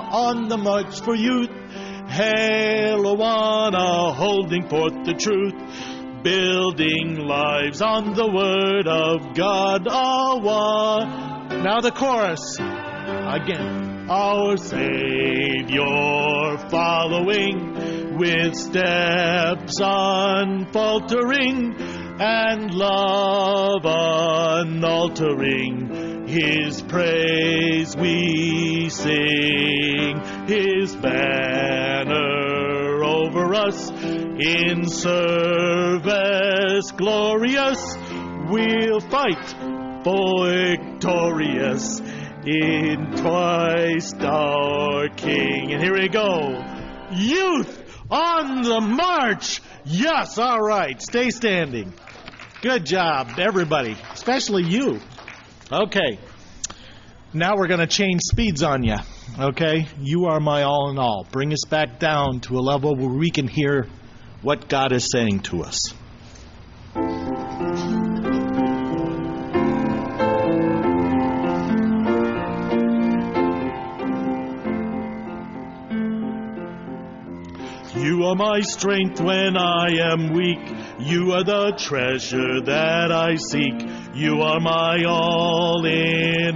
on the march for youth. Hail, Awana, holding forth the truth, building lives on the word of God. Awana. Now the chorus. Again. Our Savior following with steps unfaltering and love unaltering. His praise we sing, His banner over us in service glorious. We'll fight victorious in Christ our King. And here we go. Youth on the march. Yes, all right. Stay standing. Good job, everybody, especially you. Okay. Now we're going to change speeds on you. Okay? You are my all in all. Bring us back down to a level where we can hear what God is saying to us. You are my strength when I am weak. You are the treasure that I seek. You are my all in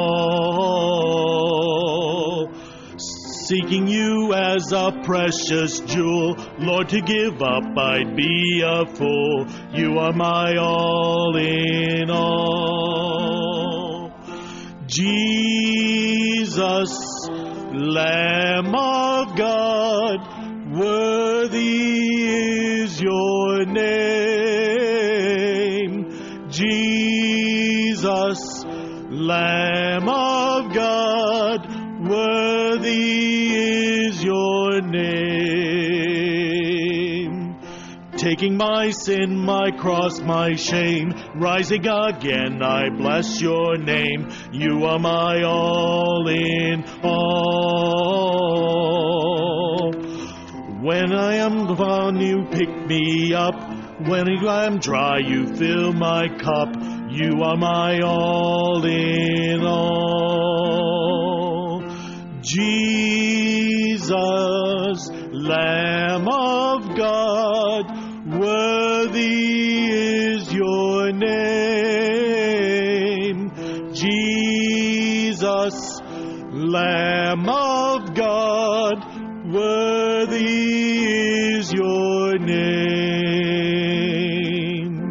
all. Seeking you as a precious jewel, Lord, to give up I'd be a fool. You are my all in all. Jesus, Lamb of God, worthy is your name. Jesus, Lamb of God, worthy is your name. Taking my sin, my cross, my shame, rising again, I bless your name. You are my all in all. When I am gone, you pick me up. When I am dry, you fill my cup. You are my all in all. Jesus, Lamb of God, worthy is your name. Jesus, Lamb of God, worthy is your name.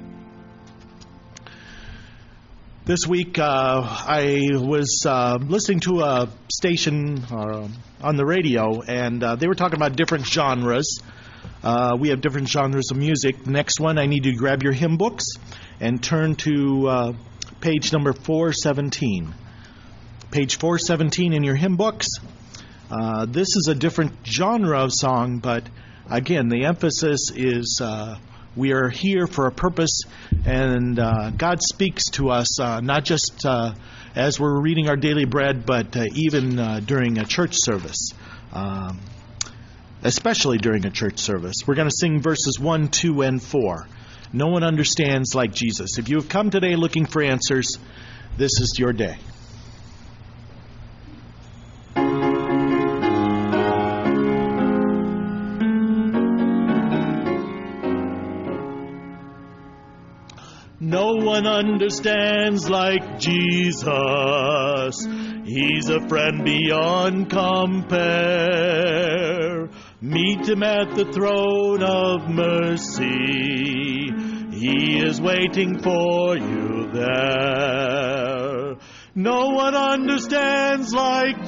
This week I was listening to a station on the radio, and they were talking about different genres. We have different genres of music. The next one, I need you to grab your hymn books and turn to page number 417. Page 417 in your hymn books. This is a different genre of song, but again, the emphasis is we are here for a purpose, and God speaks to us not just as we're reading our daily bread, but even during a church service, especially during a church service. We're going to sing verses 1, 2, and 4. No one understands like Jesus. If you have come today looking for answers, this is your day. No one understands like Jesus. He's a friend beyond compare. Meet him at the throne of mercy. He is waiting for you there. No one understands like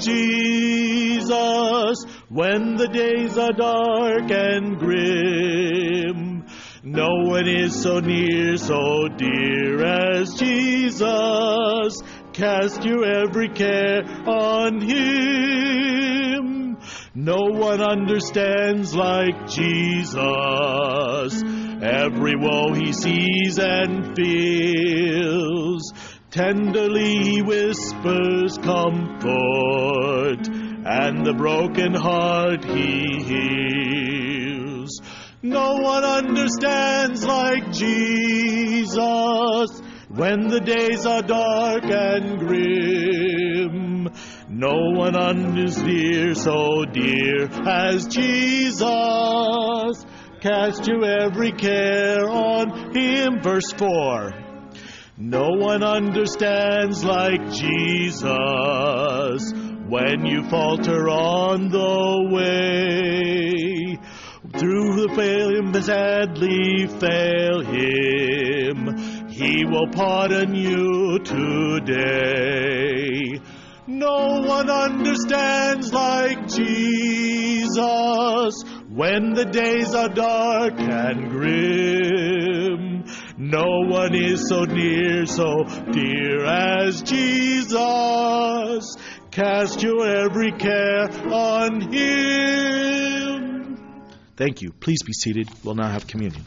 Jesus when the days are dark and grim. No one is so near, so dear as Jesus. Cast your every care on him. No one understands like Jesus. Every woe he sees and feels. Tenderly he whispers comfort, and the broken heart he heals. No one understands like Jesus when the days are dark and grim. No one is dear, so dear as Jesus. Cast your every care on him. Verse 4. No one understands like Jesus when you falter on the way. Through the fail him, sadly fail him. He will pardon you today. No one understands like Jesus when the days are dark and grim. No one is so near, so dear as Jesus. Cast your every care on him. Thank you. Please be seated. We'll now have communion.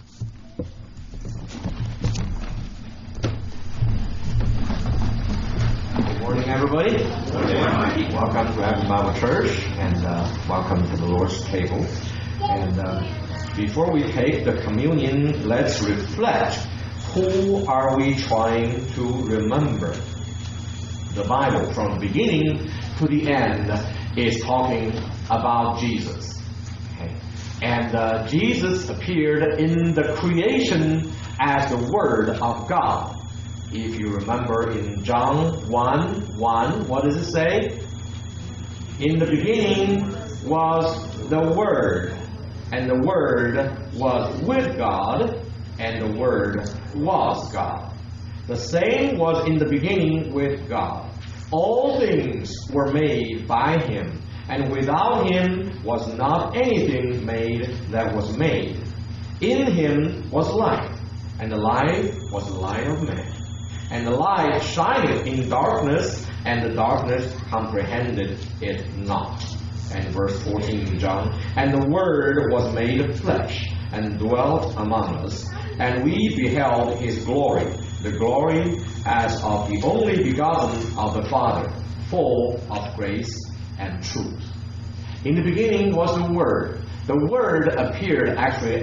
Good morning, everybody. Good morning. Welcome to Advent Bible Church, and welcome to the Lord's table. And before we take the communion, let's reflect. Who are we trying to remember? The Bible, from the beginning to the end, is talking about Jesus. Okay. And Jesus appeared in the creation as the Word of God. If you remember in John 1:1, what does it say? In the beginning was the Word, and the Word was with God, and the Word was God. The same was in the beginning with God. All things were made by him, and without him was not anything made that was made. In him was life, and the life was the light of man. And the light shineth in darkness, and the darkness comprehended it not. And verse 14 in John, and the Word was made flesh, and dwelt among us, and we beheld his glory, the glory as of the only begotten of the Father, full of grace and truth. In the beginning was the Word. The Word appeared actually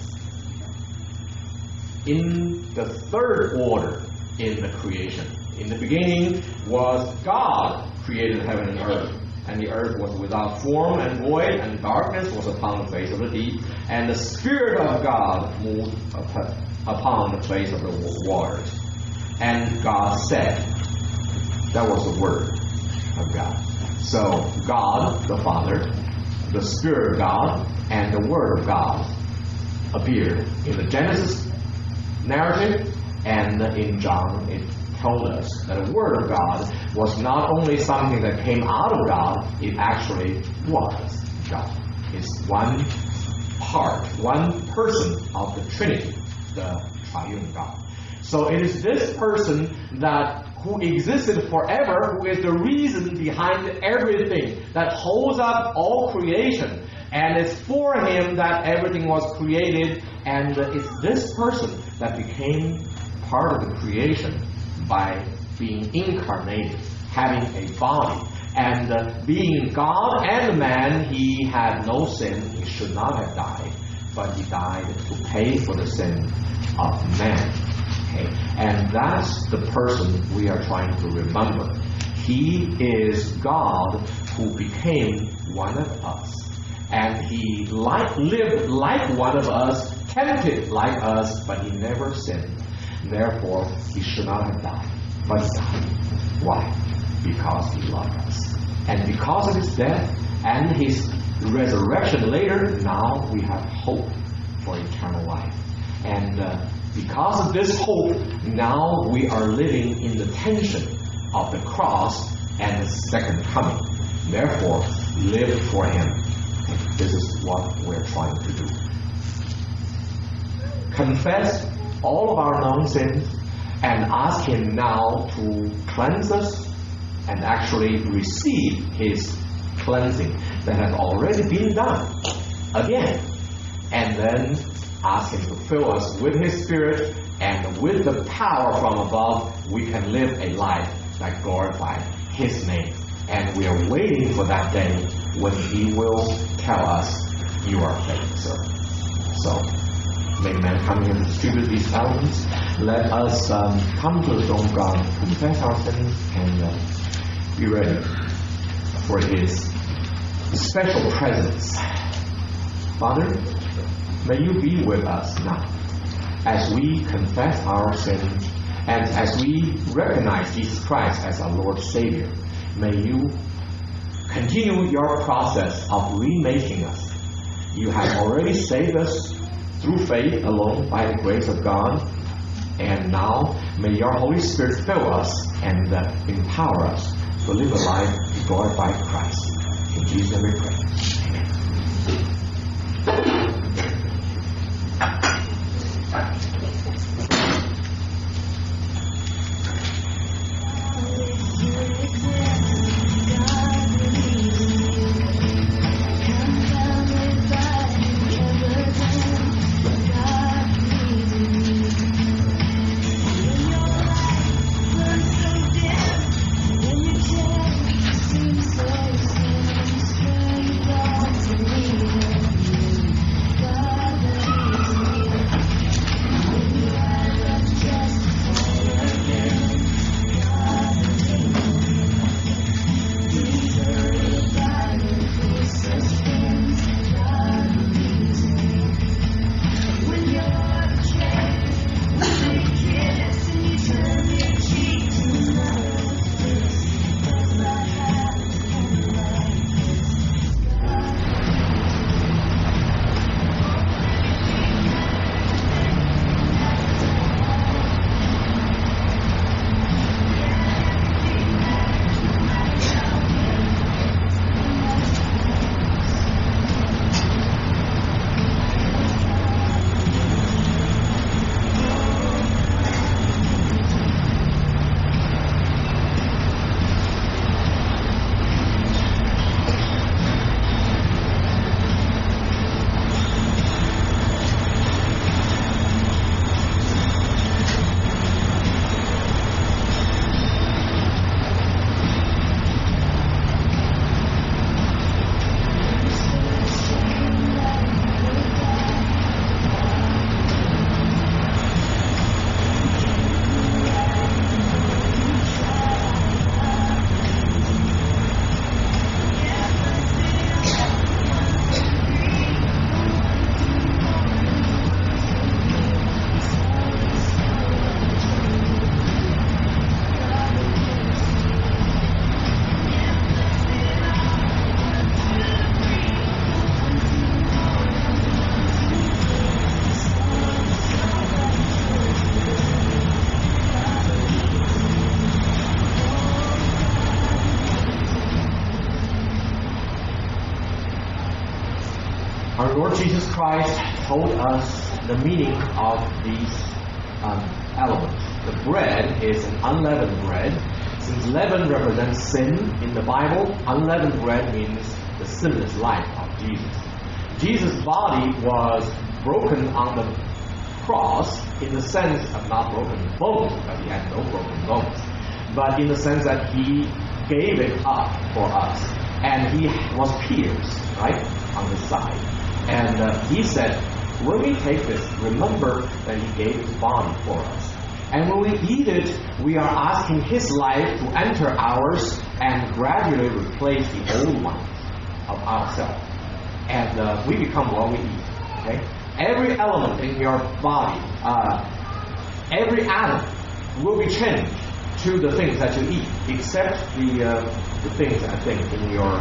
in the third order in the creation. In the beginning was God created heaven and earth. And the earth was without form and void, and darkness was upon the face of the deep, and the Spirit of God moved upon the face of the waters. And God said, that was the Word of God. So God, the Father, the Spirit of God, and the Word of God appeared in the Genesis narrative, and in John it told us that the Word of God was not only something that came out of God, it actually was God. It's one part, one person of the Trinity, the Triune God. So it is this person who existed forever, who is the reason behind everything, that holds up all creation. And it's for him that everything was created, and it's this person that became part of the creation by being incarnated, having a body. And being God and man, he had no sin. He should not have died, but he died to pay for the sin of man. Okay? And that's the person we are trying to remember. He is God who became one of us. And he lived like one of us, tempted like us, but he never sinned. Therefore, he should not have died, but he died. Why? Because he loved us. And because of his death and his resurrection later, now we have hope for eternal life. And because of this hope, now we are living in the tension of the cross and the second coming. Therefore, live for him. And this is what we're trying to do. Confess all of our known sins and ask him now to cleanse us and actually receive his cleansing that has already been done again. And then ask him to fill us with his Spirit, and with the power from above, we can live a life that glorifies his name. And we are waiting for that day when he will tell us, you are faithful, sir. So, may man come here and distribute these elements. Let us come to the throne of God, confess our sins, and be ready for His special presence. Father, may You be with us now as we confess our sins and as we recognize Jesus Christ as our Lord Savior. May You continue Your process of remaking us. You have already saved us through faith alone by the grace of God. And now may Your Holy Spirit fill us and empower us to live a life to glorify Christ. In Jesus' name we pray. Our Lord Jesus Christ told us the meaning of these elements. The bread is an unleavened bread. Since leaven represents sin in the Bible, unleavened bread means the sinless life of Jesus. Jesus' body was broken on the cross in the sense of not broken bones, because He had no broken bones, but in the sense that He gave it up for us. And He was pierced, right, on the side. And He said, when we take this, remember that He gave His body for us. And when we eat it, we are asking His life to enter ours and gradually replace the old ones of ourselves. And we become what we eat. Okay? Every element in your body, every atom will be changed to the things that you eat, except the things, I think, in your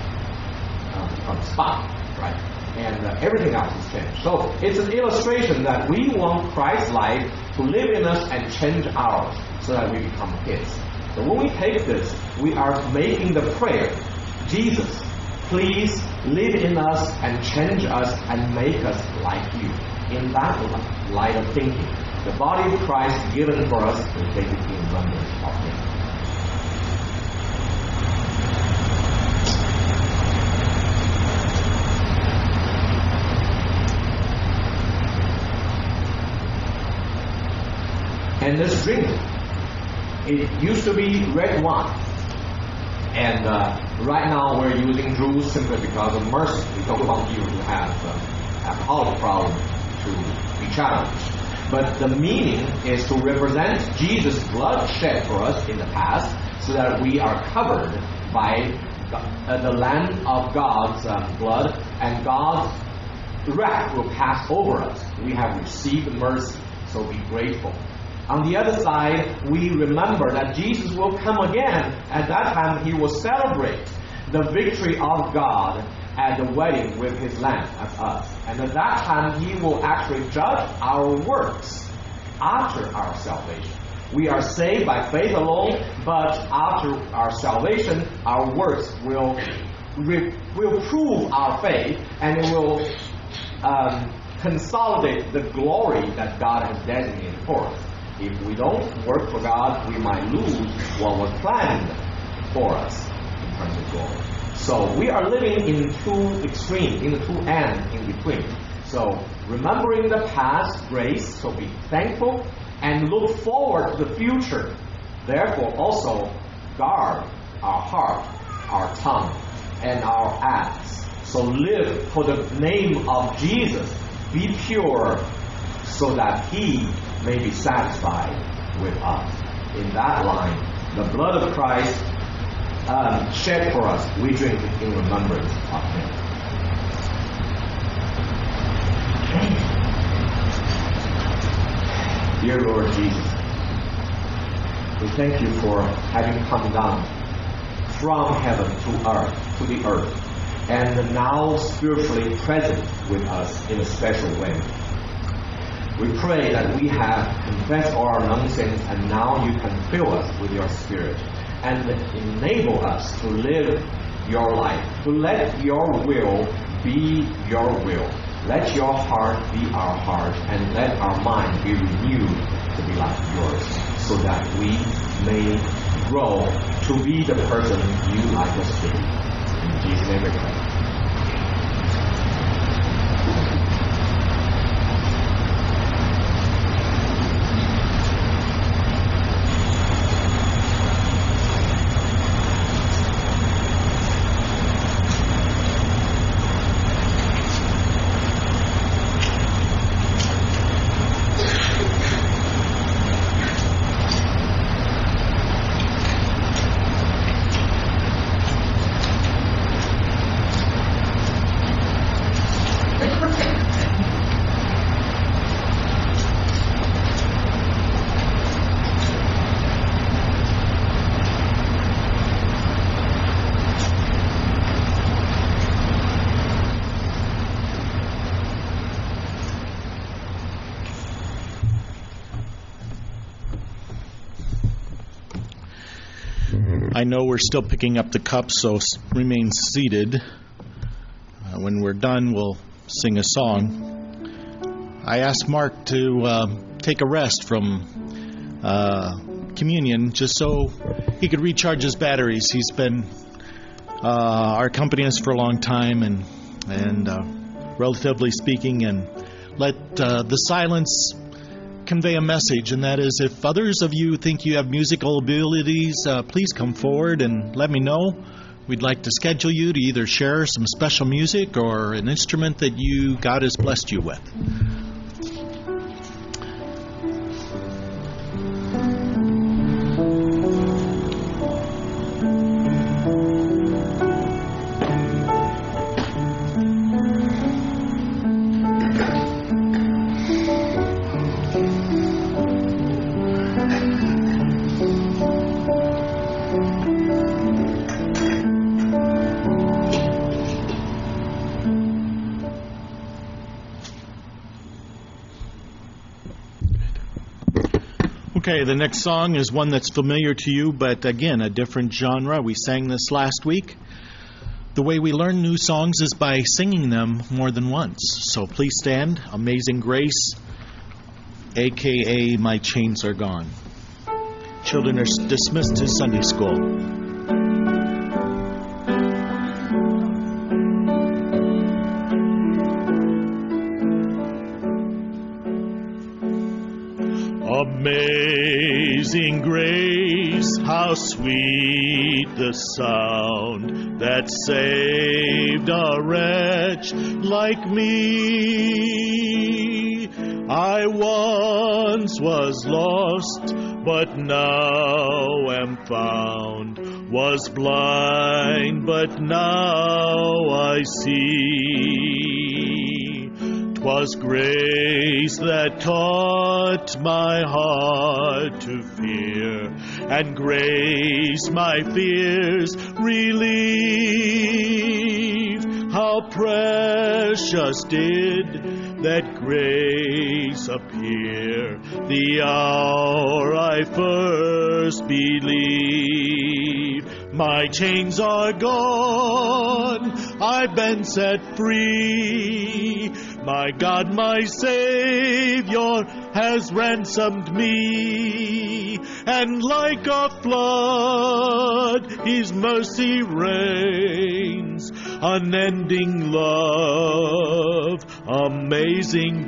spine, right? And everything else is changed. So it's an illustration that we want Christ's life to live in us and change ours so that we become His. So when we take this, we are making the prayer, Jesus, please live in us and change us and make us like You. In that light of thinking, the body of Christ given for us to take it in remembrance of Him. And this drink, it used to be red wine. And right now we're using juice simply because of mercy. We don't want you to have alcoholic problem to be challenged. But the meaning is to represent Jesus' blood shed for us in the past so that we are covered by the Lamb of God's blood, and God's wrath will pass over us. We have received mercy, so be grateful. On the other side, we remember that Jesus will come again. At that time, he will celebrate the victory of God at the wedding with his Lamb as us. And at that time, he will actually judge our works after our salvation. We are saved by faith alone, but after our salvation, our works will prove our faith, and it will consolidate the glory that God has designated for us. If we don't work for God, we might lose what was planned for us in terms of glory. So we are living in two extremes, in the two ends in between. So remembering the past grace, so be thankful and look forward to the future. Therefore also guard our heart, our tongue, and our acts. So live for the name of Jesus. Be pure so that he may be satisfied with us. In that line, the blood of Christ shed for us, we drink it in remembrance of him. Dear Lord Jesus, we thank you for having come down from heaven to the earth, and now spiritually present with us in a special way. We pray that we have confessed all our known sins, and now you can fill us with your Spirit and enable us to live your life, to let your will be your will. Let your heart be our heart, and let our mind be renewed to be like yours, so that we may grow to be the person you like us to be. In Jesus' name we pray. I know we're still picking up the cups, so remain seated. When we're done, we'll sing a song. I asked Mark to take a rest from communion just so he could recharge his batteries. He's been our accompanist for a long time, and relatively speaking, and let the silence convey a message, and that is, if others of you think you have musical abilities, please come forward and let me know. We'd like to schedule you to either share some special music or an instrument that God has blessed you with. Okay, the next song is one that's familiar to you, but again, a different genre. We sang this last week. The way we learn new songs is by singing them more than once. So please stand. Amazing Grace, a.k.a. My Chains Are Gone. Children are dismissed to Sunday school. Amazing grace, how sweet the sound that saved a wretch like me. I once was lost, but now am found. Was blind, but now I see. 'Twas grace that taught my heart to fear, and grace my fears relieve. How precious did that grace appear the hour I first believed. My chains are gone, I've been set free. My God, my Savior, has ransomed me. And like a flood, His mercy reigns. Unending love, amazing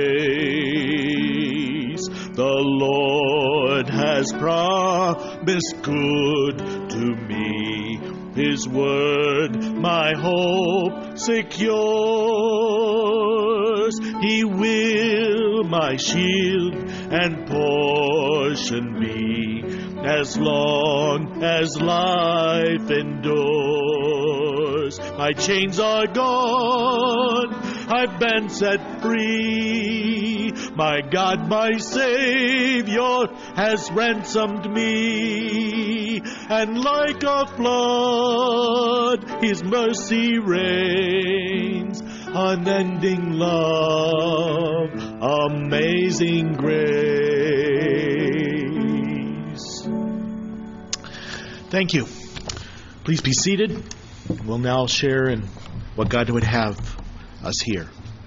grace. The Lord has promised good to me. His word my hope secures. He will my shield and portion be, as long as life endures. My chains are gone, I've been set free. My God, my Savior, has ransomed me. And like a flood, His mercy reigns. Unending love, amazing grace. Thank you. Please be seated. We'll now share in what God would have us hear.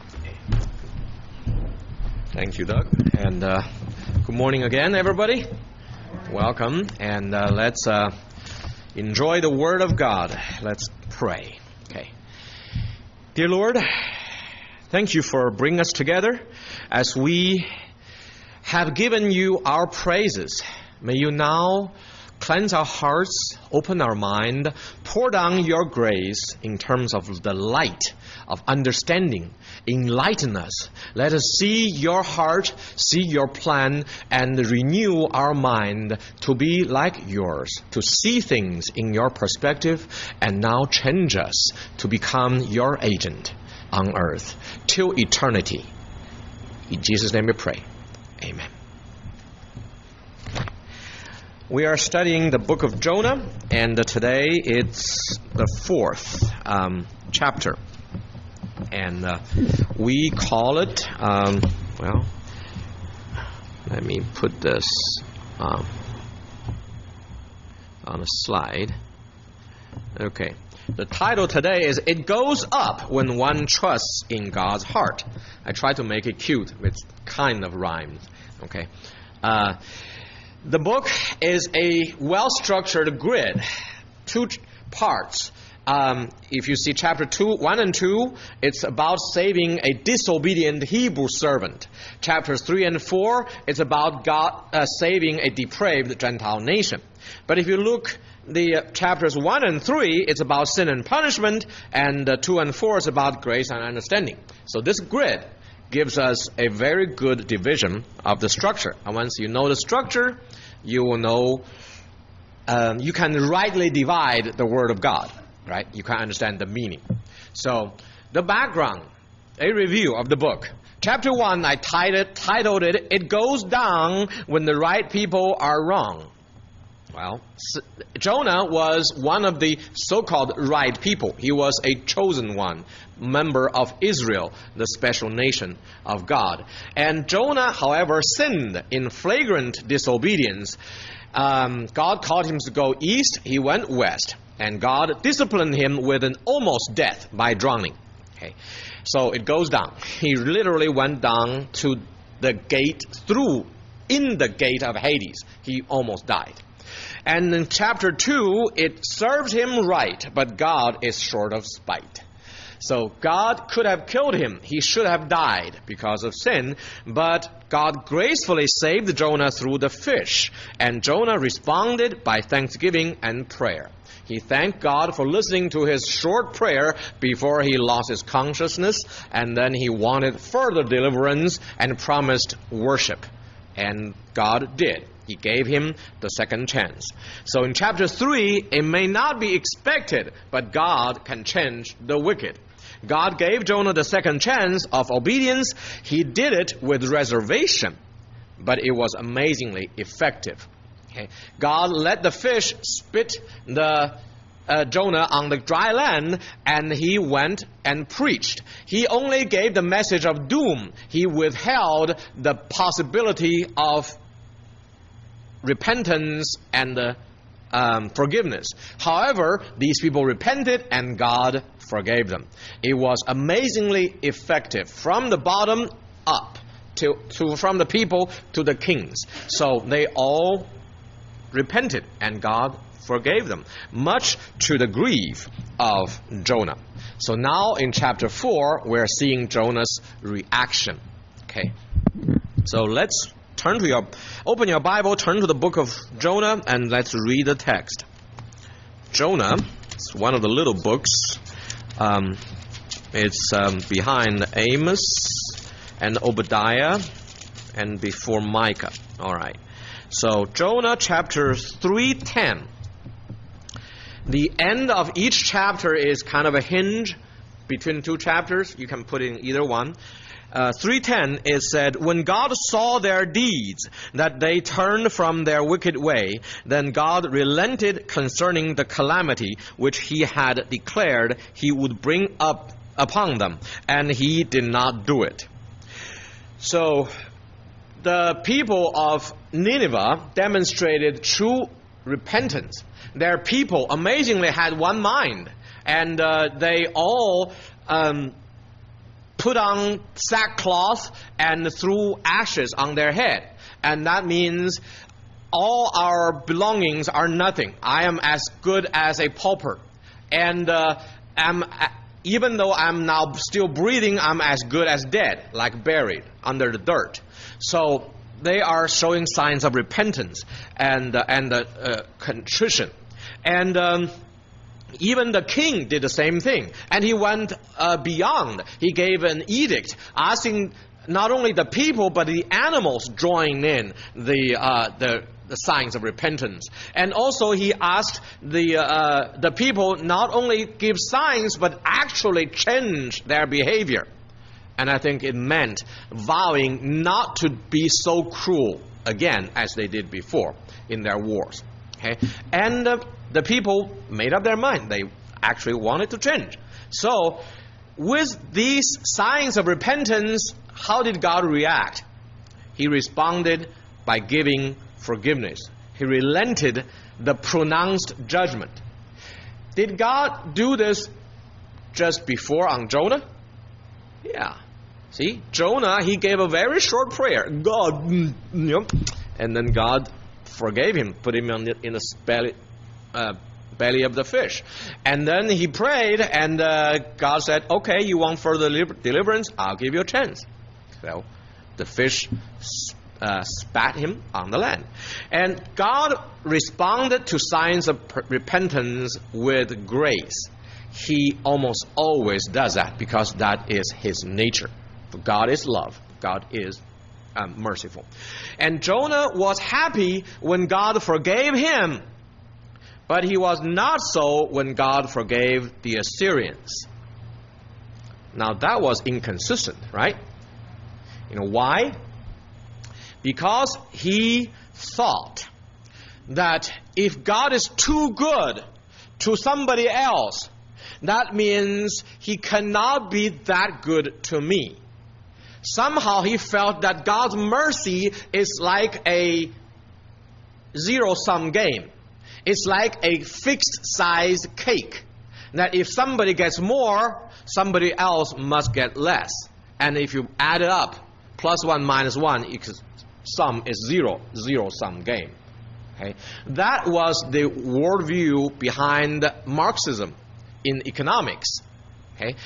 Thank you, Doug. And good morning again, everybody. Welcome. And let's enjoy the Word of God. Let's pray. Okay. Dear Lord, thank you for bringing us together as we have given you our praises. May you now cleanse our hearts, open our mind, pour down your grace in terms of the light of understanding. Enlighten us. Let us see your heart, see your plan, and renew our mind to be like yours, to see things in your perspective, and now change us to become your agent on earth till eternity. In Jesus' name we pray. Amen. We are studying the book of Jonah, and today it's the 4th chapter. And we call it, well, let me put this on a slide. Okay. The title today is It Goes Up When One Trusts in God's Heart. I try to make it cute with kind of rhymes. Okay. The book is a well-structured grid, 2 parts. If you see chapter 1 and 2, it's about saving a disobedient Hebrew servant. Chapters 3 and 4, it's about God saving a depraved Gentile nation. But if you look the chapters 1 and 3, it's about sin and punishment, and 2 and 4 is about grace and understanding. So this grid gives us a very good division of the structure. And once you know the structure, you will know you can rightly divide the Word of God. Right? You can understand the meaning. So, the background, a review of the book. Chapter 1, I titled it, It Goes Down When the Right People Are Wrong. Well, Jonah was one of the so-called right people. He was a chosen one, member of Israel, the special nation of God. And Jonah, however, sinned in flagrant disobedience. God called him to go east. He went west. And God disciplined him with an almost death by drowning. Okay. So it goes down. He literally went down to the gate, in the gate of Hades. He almost died. And in chapter 2, it serves him right, but God is short of spite. So God could have killed him. He should have died because of sin. But God gracefully saved Jonah through the fish. And Jonah responded by thanksgiving and prayer. He thanked God for listening to his short prayer before he lost his consciousness, and then he wanted further deliverance and promised worship. And God did. He gave him the second chance. So in chapter 3, it may not be expected, but God can change the wicked. God gave Jonah the second chance of obedience. He did it with reservation, but it was amazingly effective. Okay. God let the fish spit the Jonah on the dry land, and he went and preached. He only gave the message of doom. He withheld the possibility of repentance and forgiveness. However, these people repented and God forgave them. It was amazingly effective from the bottom up, from the people to the kings. So they all repented and God forgave them, much to the grief of Jonah. So now in chapter 4, we're seeing Jonah's reaction. Okay. So let's open your Bible, turn to the book of Jonah, and let's read the text. Jonah is one of the little books. It's behind Amos and Obadiah and before Micah. All right. So Jonah chapter 3:10. The end of each chapter is kind of a hinge between two chapters. You can put it in either one. 3:10 is said, when God saw their deeds, that they turned from their wicked way, then God relented concerning the calamity which he had declared he would bring up upon them, and he did not do it. So the people of Nineveh demonstrated true repentance. Their people amazingly had one mind, and they all put on sackcloth and threw ashes on their head. And that means all our belongings are nothing. I am as good as a pauper. And even though I'm now still breathing, I'm as good as dead, like buried under the dirt. So they are showing signs of repentance and contrition. And even the king did the same thing. And he went beyond. He gave an edict asking not only the people but the animals join in the signs of repentance. And also he asked the people not only give signs but actually change their behavior. And I think it meant vowing not to be so cruel again as they did before in their wars. Okay? And the people made up their mind. They actually wanted to change. So with these signs of repentance, how did God react? He responded by giving forgiveness. He relented the pronounced judgment. Did God do this just before on Jonah? Yeah. See, Jonah, he gave a very short prayer. God, and then God forgave him, put him in the belly of the fish. And then he prayed, and God said, okay, you want further deliverance? I'll give you a chance. So the fish spat him on the land. And God responded to signs of repentance with grace. He almost always does that because that is his nature. For God is love. God is merciful. And Jonah was happy when God forgave him, but he was not so when God forgave the Assyrians. Now that was inconsistent, right? You know why? Because he thought that if God is too good to somebody else, that means he cannot be that good to me. Somehow he felt that God's mercy is like a zero-sum game. It's like a fixed-size cake. That if somebody gets more, somebody else must get less. And if you add it up, plus 1 minus 1 equals sum is zero-sum game. Okay? That was the worldview behind Marxism in economics. Okay?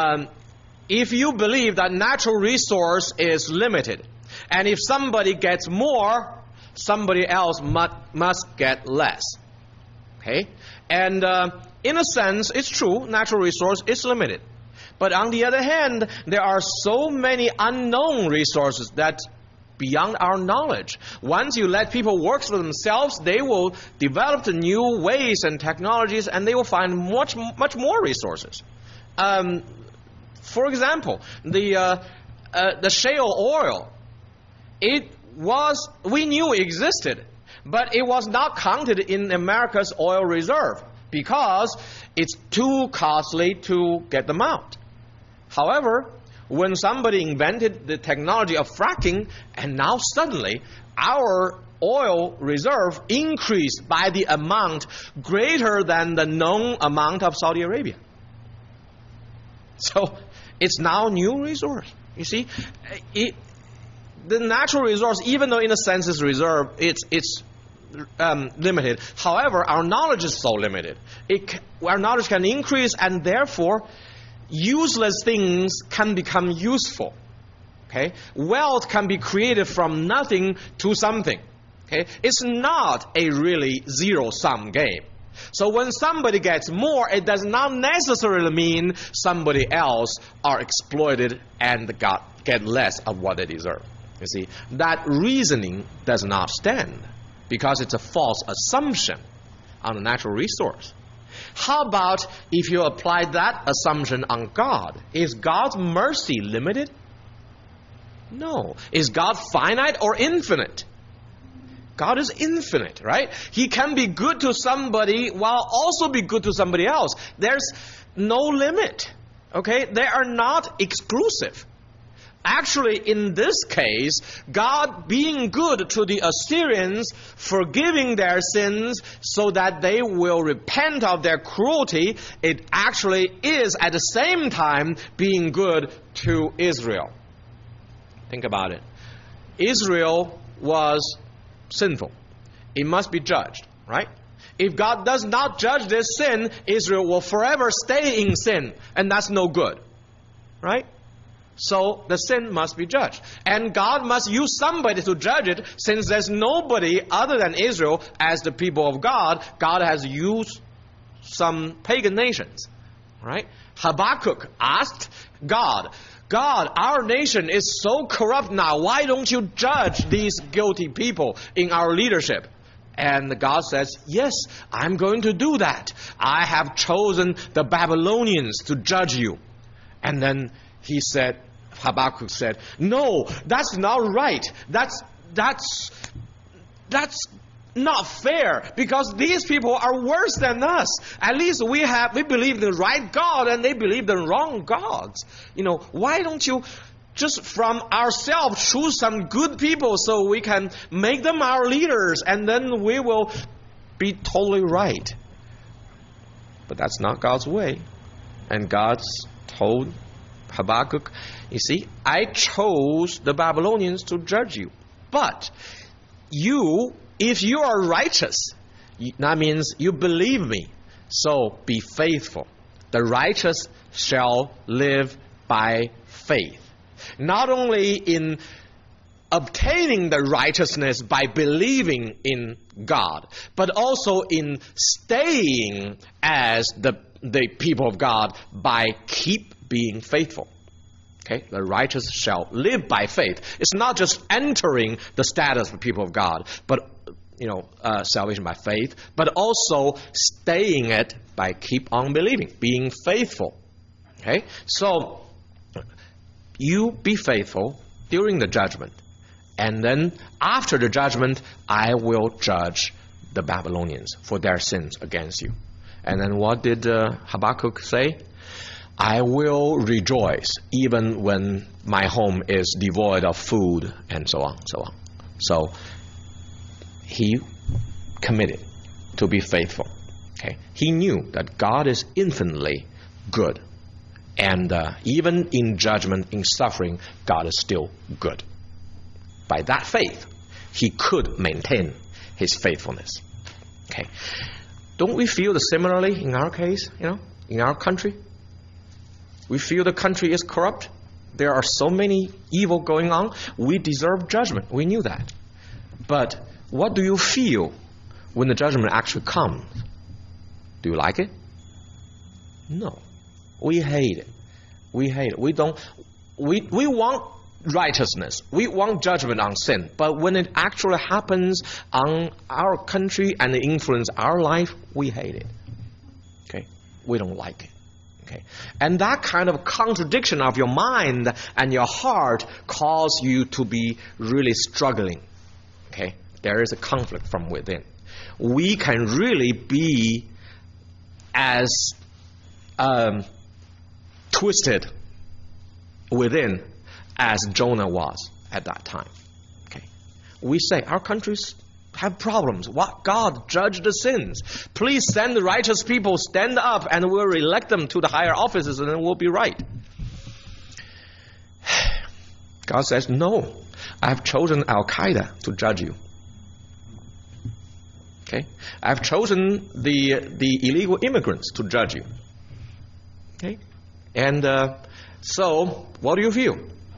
If you believe that natural resource is limited, and if somebody gets more, somebody else must get less. Okay? And in a sense, it's true, natural resource is limited. But on the other hand, there are so many unknown resources that beyond our knowledge. Once you let people work for themselves, they will develop the new ways and technologies, and they will find much more resources. For example, the shale oil, we knew it existed, but it was not counted in America's oil reserve because it's too costly to get them out. However, when somebody invented the technology of fracking, and now suddenly our oil reserve increased by the amount greater than the known amount of Saudi Arabia. So it's now new resource. You see, the natural resource, even though in a sense it's reserve, it's limited. However, our knowledge is so limited. Our knowledge can increase, and therefore useless things can become useful. Okay? Wealth can be created from nothing to something. Okay? It's not a really zero-sum game. So when somebody gets more, it does not necessarily mean somebody else are exploited and get less of what they deserve. You see, that reasoning does not stand because it's a false assumption on a natural resource. How about if you apply that assumption on God? Is God's mercy limited? No. Is God finite or infinite? God is infinite, right? He can be good to somebody while also be good to somebody else. There's no limit. Okay? They are not exclusive. Actually, in this case, God being good to the Assyrians, forgiving their sins so that they will repent of their cruelty, it actually is at the same time being good to Israel. Think about it. Israel was sinful. It must be judged, right? If God does not judge this sin, Israel will forever stay in sin, and that's no good, right? So the sin must be judged. And God must use somebody to judge it, since there's nobody other than Israel as the people of God. God has used some pagan nations, right? Habakkuk asked God, our nation is so corrupt now. Why don't you judge these guilty people in our leadership? And God says, yes, I'm going to do that. I have chosen the Babylonians to judge you. And then Habakkuk said, no, that's not right. That's not fair, because these people are worse than us. At least we believe the right God and they believe the wrong gods. Why don't you just from ourselves choose some good people so we can make them our leaders, and then we will be totally right. But that's not God's way. And God told Habakkuk, you see, I chose the Babylonians to judge you. But if you are righteous, that means you believe me. So be faithful. The righteous shall live by faith. Not only in obtaining the righteousness by believing in God, but also in staying as the people of God by keep being faithful. Okay? The righteous shall live by faith. It's not just entering the status of the people of God, but salvation by faith, but also staying it by keep on believing, being faithful. Okay? So you be faithful during the judgment, and then after the judgment, I will judge the Babylonians for their sins against you. And then what did Habakkuk say? I will rejoice even when my home is devoid of food, and so on, so on. So he committed to be faithful. Okay? He knew that God is infinitely good. And even in judgment, in suffering, God is still good. By that faith, he could maintain his faithfulness. Okay? Don't we feel similarly in our case, in our country? We feel the country is corrupt. There are so many evil going on. We deserve judgment. We knew that. But what do you feel when the judgment actually comes? Do you like it? No. We hate it. We hate it. We want righteousness. We want judgment on sin. But when it actually happens on our country and influence our life, we hate it. Okay? We don't like it. Okay? And that kind of contradiction of your mind and your heart cause you to be really struggling. Okay? There is a conflict from within. We can really be as twisted within as Jonah was at that time. Okay? We say our countries have problems. What? God, judge the sins. Please send the righteous people, stand up, and we'll elect them to the higher offices, and then we'll be right. God says, no, I've chosen Al-Qaeda to judge you. Okay? I've chosen the illegal immigrants to judge you. Okay? And so, what do you feel?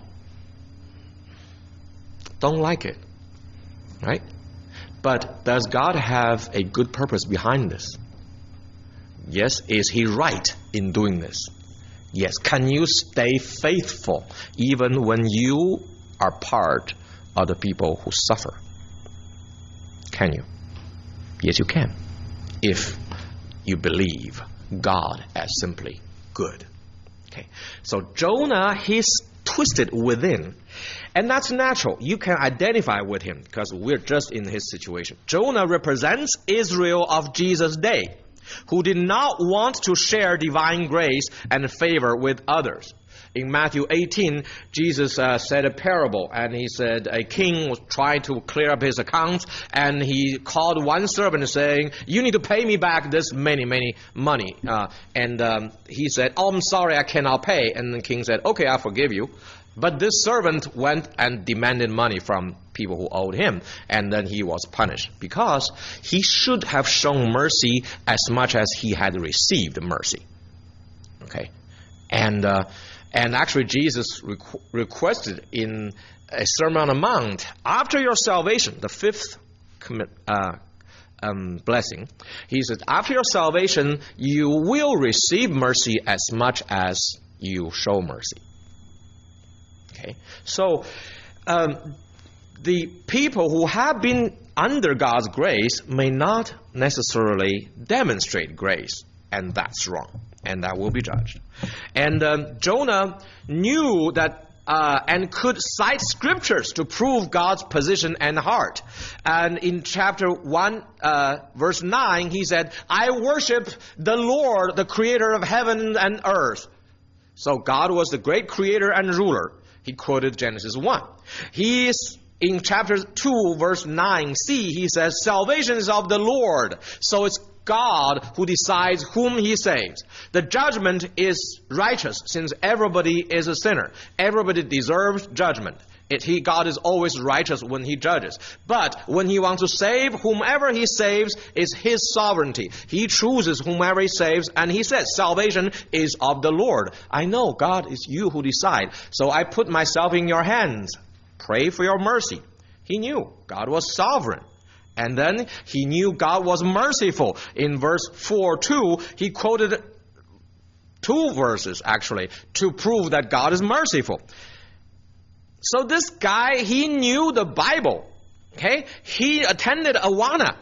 Don't like it. Right? But does God have a good purpose behind this? Yes. Is He right in doing this? Yes. Can you stay faithful even when you are part of the people who suffer? Can you? Yes, you can. If you believe God as simply good. Okay. So Jonah, he's twisted within. And that's natural. You can identify with him because we're just in his situation. Jonah represents Israel of Jesus' day, who did not want to share divine grace and favor with others. In Matthew 18, Jesus said a parable, and he said a king was trying to clear up his accounts, and he called one servant saying, you need to pay me back this many money. And he said, oh, I'm sorry, I cannot pay. And the king said, okay, I'll forgive you. But this servant went and demanded money from people who owed him, and then he was punished because he should have shown mercy as much as he had received mercy. Okay, and actually Jesus requested in a Sermon on the Mount, after your salvation, the fifth blessing, he said, after your salvation, you will receive mercy as much as you show mercy. Okay, so the people who have been under God's grace may not necessarily demonstrate grace, and that's wrong, and that will be judged. And Jonah knew that and could cite scriptures to prove God's position and heart. And in chapter 1, verse 9, he said, I worship the Lord, the creator of heaven and earth. So God was the great creator and ruler. He quoted Genesis 1. In chapter 2, verse 9c, he says, salvation is of the Lord. So it's God who decides whom He saves. The judgment is righteous since everybody is a sinner. Everybody deserves judgment. God is always righteous when He judges. But when He wants to save, whomever He saves is His sovereignty. He chooses whomever He saves, and He says, salvation is of the Lord. I know, God, it's you who decide. So I put myself in your hands. Pray for your mercy. He knew God was sovereign. And then he knew God was merciful. In verse 4:2, he quoted 2 verses, actually, to prove that God is merciful. So this guy, he knew the Bible. Okay? He attended Awana.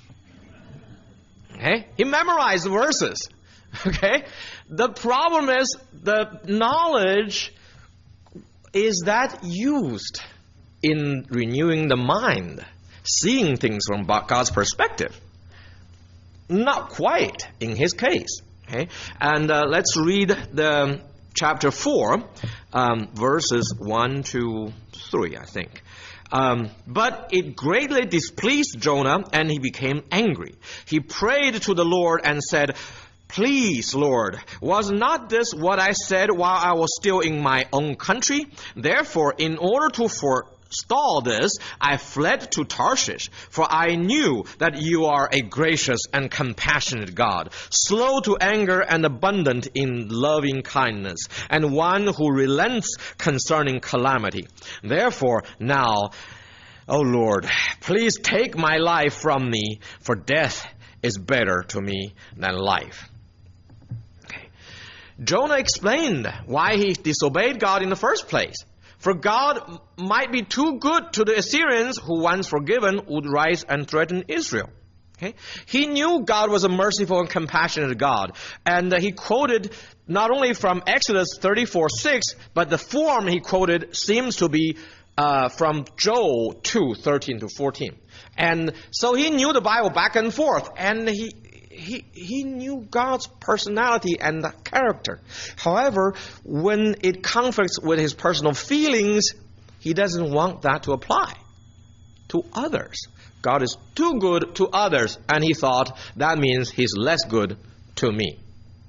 Okay? He memorized verses. Okay? The problem is the knowledge is that used in renewing the mind, seeing things from God's perspective. Not quite in his case. Okay? And let's read the chapter 4, verses 1 to 3, I think. But it greatly displeased Jonah, and he became angry. He prayed to the Lord and said, please, Lord, was not this what I said while I was still in my own country? Therefore, in order to forestall this, I fled to Tarshish, for I knew that you are a gracious and compassionate God, slow to anger and abundant in loving kindness, and one who relents concerning calamity. Therefore, now, O Lord, please take my life from me, for death is better to me than life. Jonah explained why he disobeyed God in the first place. For God might be too good to the Assyrians who, once forgiven, would rise and threaten Israel. Okay? He knew God was a merciful and compassionate God. And he quoted not only from Exodus 34:6, but the form he quoted seems to be from Joel 2:13 to 14. And so he knew the Bible back and forth. And he knew God's personality and character. However, when it conflicts with his personal feelings, he doesn't want that to apply to others. God is too good to others, and he thought that means he's less good to me.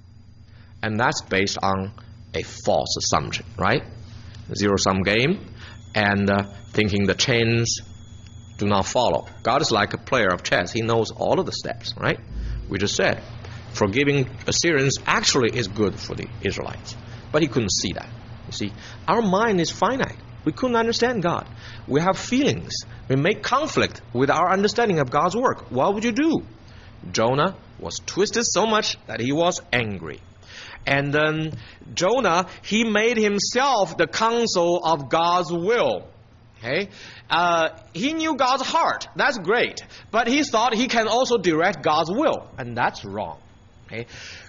And that's based on a false assumption, right? Zero-sum game, and thinking the chains do not follow. God is like a player of chess. He knows all of the steps, right? We just said, forgiving Assyrians actually is good for the Israelites. But he couldn't see that. You see, our mind is finite. We couldn't understand God. We have feelings. We make conflict with our understanding of God's work. What would you do? Jonah was twisted so much that he was angry. And then Jonah, he made himself the counsel of God's will. Okay? He knew God's heart. That's great. But he thought he can also direct God's will. And that's wrong. Okay?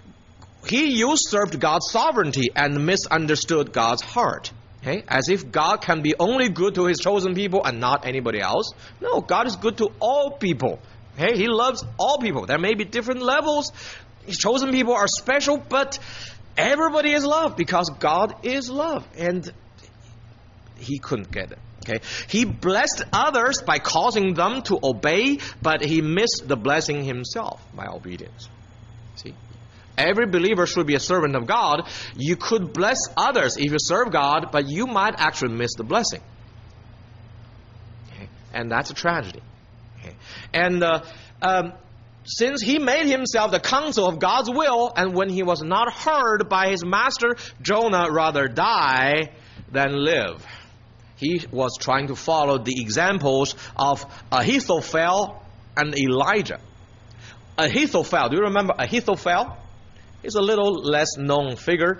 He usurped God's sovereignty and misunderstood God's heart. Okay? As if God can be only good to his chosen people and not anybody else. No, God is good to all people. Okay? He loves all people. There may be different levels. His chosen people are special, but everybody is loved because God is love. And he couldn't get it. Okay? He blessed others by causing them to obey, but he missed the blessing himself by obedience. See? Every believer should be a servant of God. You could bless others if you serve God, but you might actually miss the blessing. Okay? And that's a tragedy. Okay? And since he made himself the counsel of God's will, and when he was not heard by his master, Jonah rather die than live. He was trying to follow the examples of Ahithophel and Elijah. Ahithophel, do you remember Ahithophel? He's a little less known figure.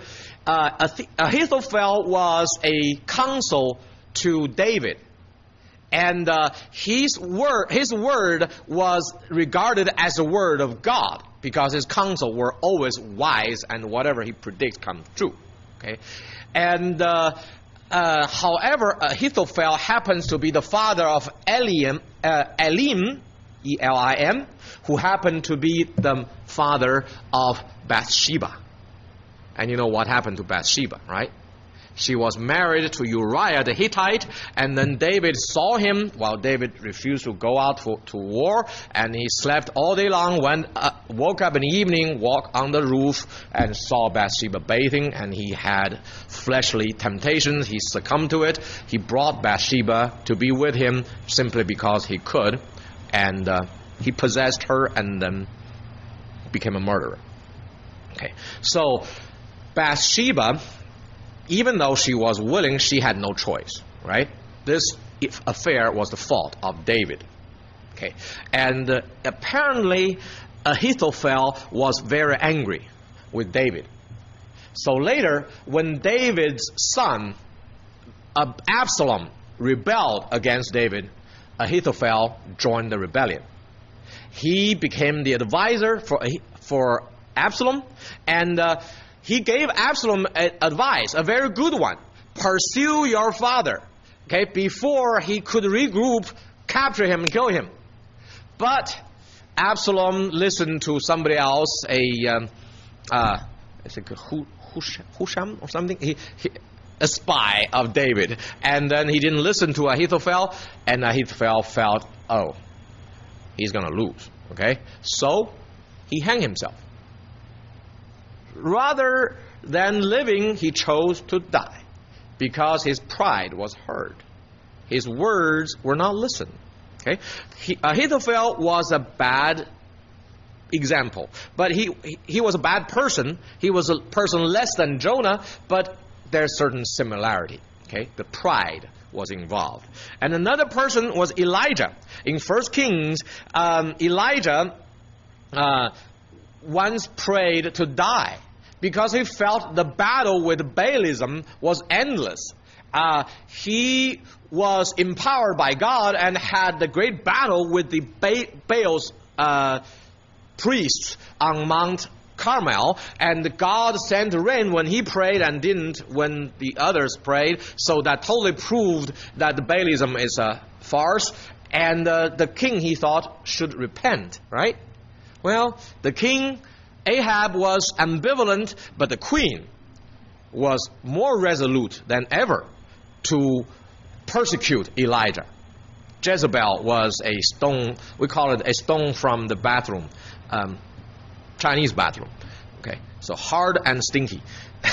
Ahithophel was a counsel to David. And his word was regarded as the word of God because his counsel were always wise and whatever he predicts comes true. Okay? And however, Ahithophel happens to be the father of Elim, E-L-I-M, who happened to be the father of Bathsheba. And you know what happened to Bathsheba, right? She was married to Uriah the Hittite, and then David saw him while David refused to go out to war, and he slept all day long, woke up in the evening, walked on the roof, and saw Bathsheba bathing, and he had fleshly temptations. He succumbed to it. He brought Bathsheba to be with him simply because he could, and he possessed her and then became a murderer. Okay, so Bathsheba, even though she was willing, she had no choice, right? This affair was the fault of David. Okay, and apparently Ahithophel was very angry with David. So later, when David's son Absalom rebelled against David, Ahithophel joined the rebellion. He became the advisor for Absalom, and he gave Absalom advice, a very good one. Pursue your father, okay, before he could regroup, capture him, and kill him. But Absalom listened to somebody else, I think Husham or something, a spy of David. And then he didn't listen to Ahithophel, and Ahithophel felt, oh, he's going to lose, okay? So he hanged himself. Rather than living, he chose to die because his pride was hurt. His words were not listened. Okay? Ahithophel was a bad example, but he was a bad person. He was a person less than Jonah, but there's certain similarity. Okay? The pride was involved. And another person was Elijah. In 1 Kings, Elijah once prayed to die because he felt the battle with Baalism was endless. he was empowered by God and had the great battle with the Baal's priests on Mount Carmel, and God sent rain when he prayed and didn't when the others prayed, so that totally proved that the Baalism is a farce, and the king, he thought, should repent, right? Well, the king, Ahab, was ambivalent, but the queen was more resolute than ever to persecute Elijah. Jezebel was a stone, we call it a stone from the bathroom, Chinese bathroom. Okay, so hard and stinky.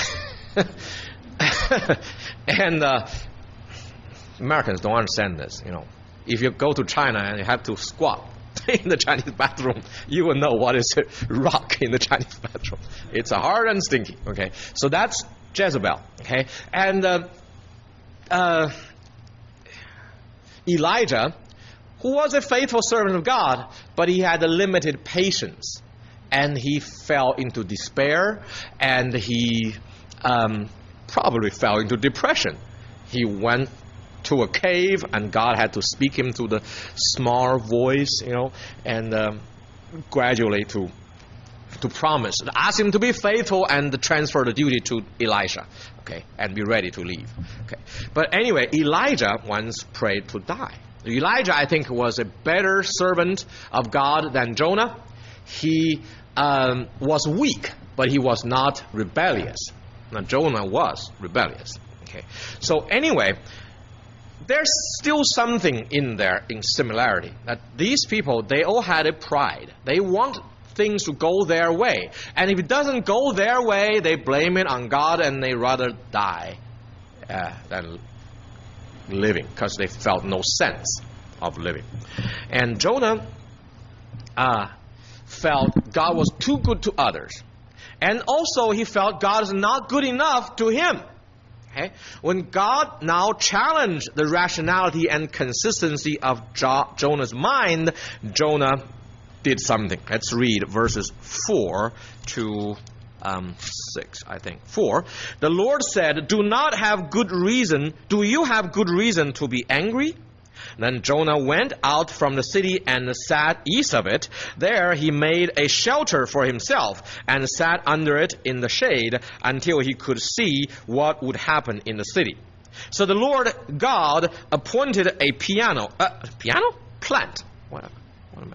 And Americans don't understand this, you know. If you go to China and you have to squat in the Chinese bathroom, you will know what is a rock in the Chinese bathroom. It's a hard and stinky. Okay, so that's Jezebel. Okay, and Elijah, who was a faithful servant of God, but he had a limited patience, and he fell into despair, and he probably fell into depression. He went to a cave, and God had to speak him through the small voice, you know, and gradually to promise, ask him to be faithful and transfer the duty to Elisha, okay, and be ready to leave. Okay, but anyway, Elijah once prayed to die. Elijah, I think, was a better servant of God than Jonah. He was weak, but he was not rebellious. Now, Jonah was rebellious. Okay, so anyway, there's still something in there in similarity, that these people, they all had a pride. They want things to go their way. And if it doesn't go their way, they blame it on God, and they rather die than living, because they felt no sense of living. And Jonah felt God was too good to others. And also he felt God is not good enough to him. Okay? When God now challenged the rationality and consistency of Jonah's mind, Jonah did something. Let's read verses 4 to 6, I think. 4. The Lord said, Do you have good reason to be angry? Then Jonah went out from the city and sat east of it. There he made a shelter for himself and sat under it in the shade until he could see what would happen in the city. So the Lord God appointed a plant. What am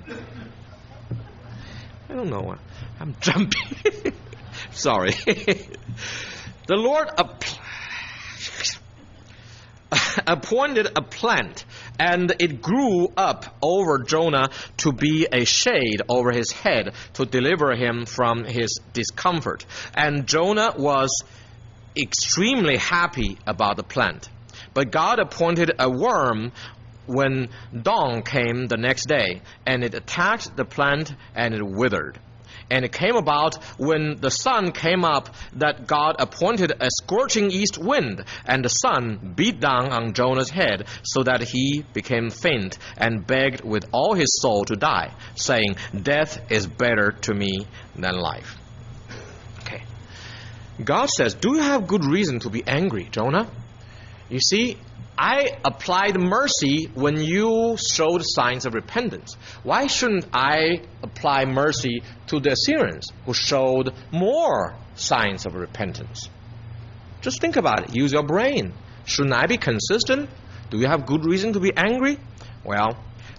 I don't know. I'm jumping. Sorry. The Lord appointed a plant, and it grew up over Jonah to be a shade over his head to deliver him from his discomfort. And Jonah was extremely happy about the plant. But God appointed a worm when dawn came the next day, and it attacked the plant and it withered. And it came about when the sun came up that God appointed a scorching east wind, and the sun beat down on Jonah's head so that he became faint and begged with all his soul to die, saying, Death is better to me than life. Okay. God says, do you have good reason to be angry, Jonah? You see, I applied mercy when you showed signs of repentance. Why shouldn't I apply mercy to the Assyrians who showed more signs of repentance? Just think about it. Use your brain. Shouldn't I be consistent? Do you have good reason to be angry? Well,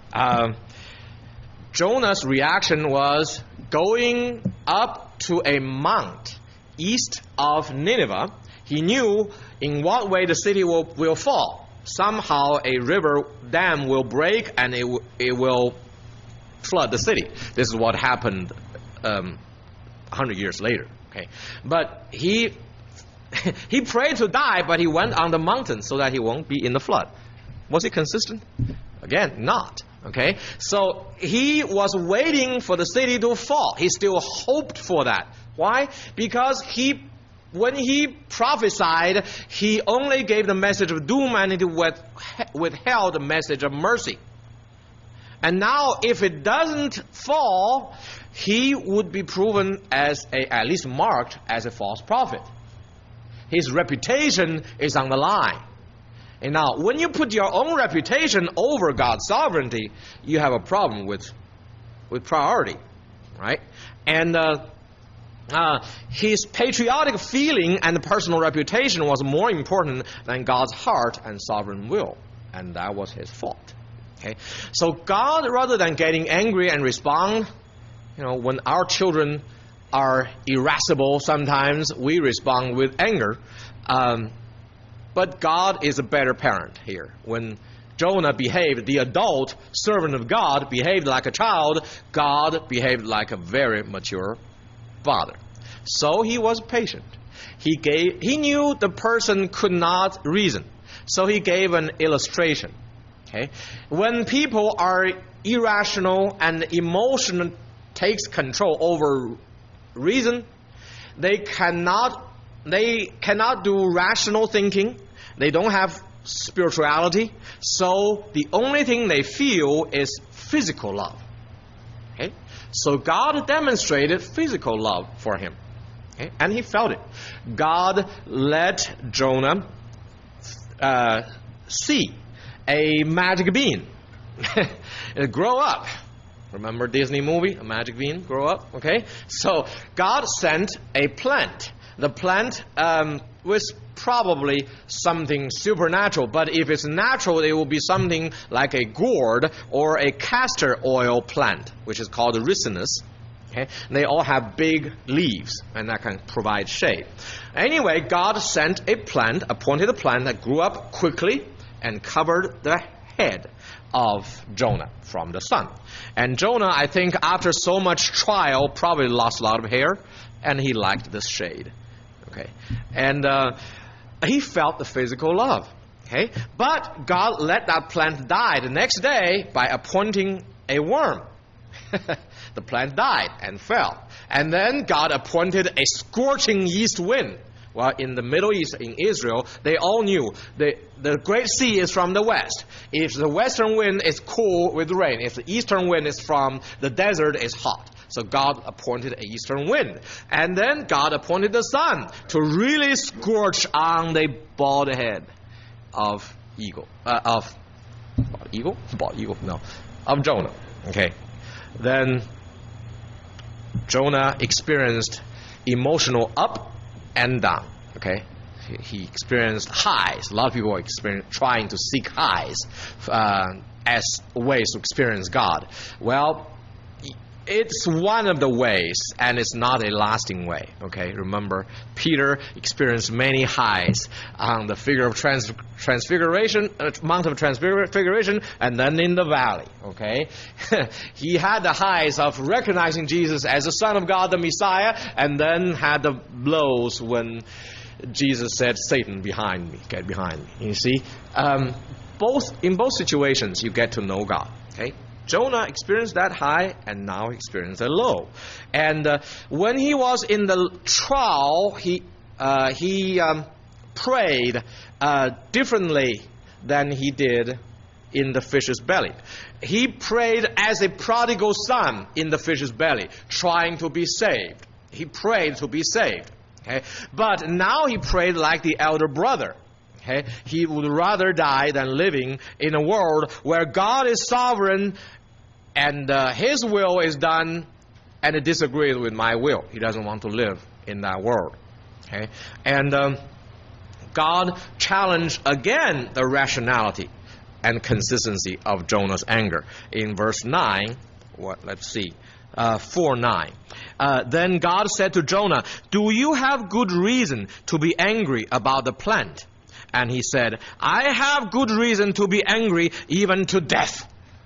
Jonah's reaction was going up to a mount east of Nineveh. He knew in what way the city will fall. Somehow a river dam will break and it will flood the city. This is what happened 100 years later. Okay, but he prayed to die, but he went on the mountain so that he won't be in the flood. Was he consistent? Again, not. Okay, so he was waiting for the city to fall. He still hoped for that. Why? Because when he prophesied, he only gave the message of doom and he withheld the message of mercy. And now, if it doesn't fall, he would be proven as at least marked as a false prophet. His reputation is on the line. And now, when you put your own reputation over God's sovereignty, you have a problem with priority, right? And his patriotic feeling and personal reputation was more important than God's heart and sovereign will, and that was his fault. Okay, so God, rather than getting angry and respond, when our children are irascible, sometimes we respond with anger. But God is a better parent here. When Jonah behaved, the adult servant of God behaved like a child, God behaved like a very mature father. So he was patient. He knew the person could not reason. So he gave an illustration. Okay? When people are irrational and emotion takes control over reason, they cannot do rational thinking. They don't have spirituality. So the only thing they feel is physical love. Okay? So God demonstrated physical love for him. Okay? And he felt it. God let Jonah see a magic bean grow up. Remember Disney movie, a magic bean grow up? Okay? So God sent a plant. The plant was probably something supernatural, but if it's natural, it will be something like a gourd or a castor oil plant, which is called ricinus. Okay? They all have big leaves, and that can provide shade. Anyway, God sent a plant, appointed a plant that grew up quickly and covered the head of Jonah from the sun. And Jonah, I think, after so much trial, probably lost a lot of hair, and he liked this shade. Okay, and he felt the physical love. Okay, but God let that plant die the next day by appointing a worm. The plant died and fell. And then God appointed a scorching east wind. Well, in the Middle East, in Israel, they all knew the Great Sea is from the west. If the western wind is cool with rain, if the eastern wind is from the desert, it's hot. So God appointed an eastern wind. And then God appointed the sun to really scorch on the bald head of Jonah. Okay. Then Jonah experienced emotional up and down. Okay. He experienced highs. A lot of people are trying to seek highs as ways to experience God. Well, it's one of the ways, and it's not a lasting way. Okay, remember, Peter experienced many highs on the figure of transfiguration, Mount of Transfiguration, and then in the valley. Okay, he had the highs of recognizing Jesus as the Son of God, the Messiah, and then had the lows when Jesus said, "Satan, behind me, get behind me." You see, in both situations, you get to know God. Okay. Jonah experienced that high, and now he experienced a low. And when he was in the trial, he prayed differently than he did in the fish's belly. He prayed as a prodigal son in the fish's belly, trying to be saved. He prayed to be saved. Okay? But now he prayed like the elder brother. Okay? He would rather die than living in a world where God is sovereign and his will is done, and it disagrees with my will. He doesn't want to live in that world. Okay? And God challenged again the rationality and consistency of Jonah's anger. In verse 9, let's see, 4:9. Then God said to Jonah, "Do you have good reason to be angry about the plant?" And he said, "I have good reason to be angry, even to death."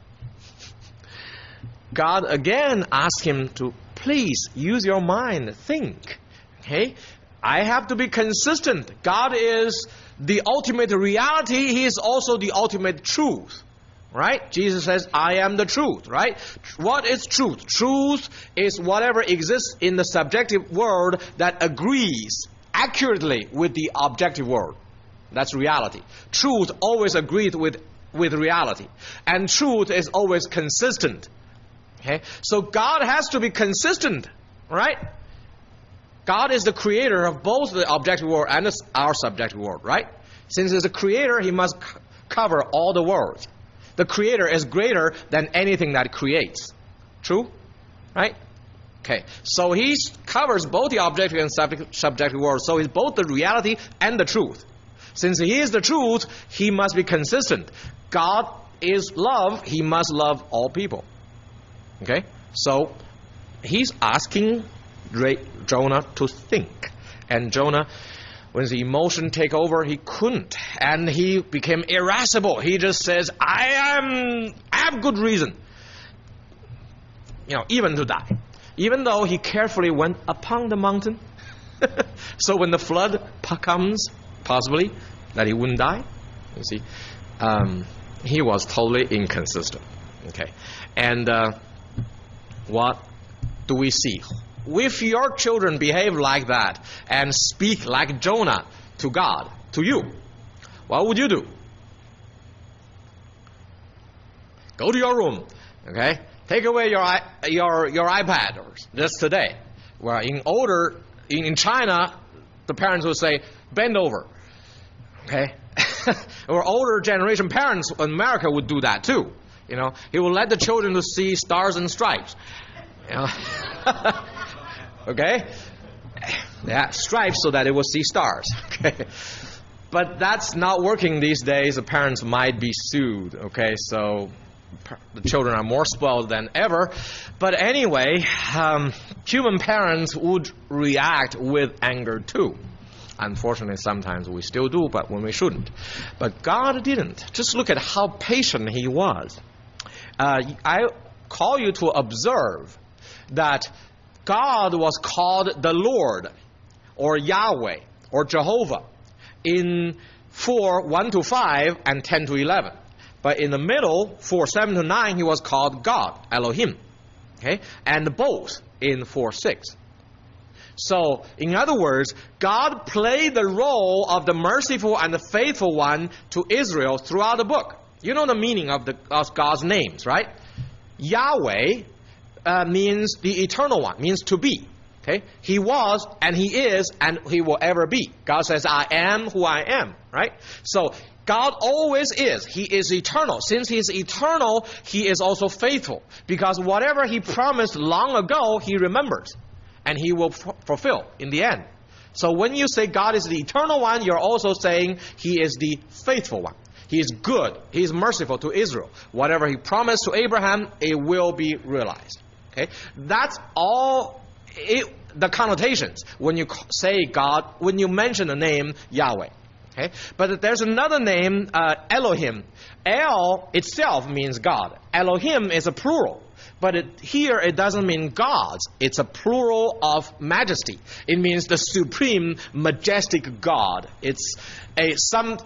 God again asked him to please use your mind, think. Okay? I have to be consistent. God is the ultimate reality. He is also the ultimate truth. Right? Jesus says, "I am the truth." Right? What is truth? Truth is whatever exists in the subjective world that agrees accurately with the objective world. That's reality. Truth always agrees with reality. And truth is always consistent. Okay? So God has to be consistent, right? God is the creator of both the objective world and our subjective world, right? Since He's a creator, He must cover all the worlds. The creator is greater than anything that creates. True? Right? Okay. So He covers both the objective and subjective world. So He's both the reality and the truth. Since He is the truth, He must be consistent. God is love. He must love all people. Okay? So He's asking Jonah to think. And Jonah, when the emotion take over, he couldn't. And he became irascible. He just says, I have good reason, even to die. Even though he carefully went upon the mountain. So when the flood comes, possibly, that he wouldn't die. You see, he was totally inconsistent. Okay. And what do we see? If your children behave like that and speak like Jonah to God, to you, what would you do? Go to your room, okay? Take away your iPad, or just today. Where in China, the parents would say, bend over, okay? Or older generation parents in America would do that too. He will let the children to see stars and stripes. Okay? Yeah, stripes so that it will see stars. Okay? But that's not working these days. The parents might be sued. Okay? So the children are more spoiled than ever. But anyway, human parents would react with anger too. Unfortunately, sometimes we still do, but when we shouldn't. But God didn't. Just look at how patient He was. I call you to observe that God was called the Lord, or Yahweh, or Jehovah, in 4:1-5 and 10-11. But in the middle, 4:7-9, He was called God, Elohim. Okay? And both in 4:6. So, in other words, God played the role of the merciful and the faithful one to Israel throughout the book. You know the meaning of God's names, right? Yahweh means the eternal one, means to be. Okay? He was, and He is, and He will ever be. God says, I am who I am, right? So, God always is. He is eternal. Since He is eternal, He is also faithful. Because whatever He promised long ago, He remembers. And He will fulfill in the end. So when you say God is the eternal one, you're also saying He is the faithful one. He is good. He is merciful to Israel. Whatever He promised to Abraham, it will be realized. Okay? That's all the connotations when you say God, when you mention the name Yahweh. Okay? But there's another name, Elohim. El itself means God. Elohim is a plural. But here it doesn't mean gods. It's a plural of majesty. It means the supreme, majestic God. It's in some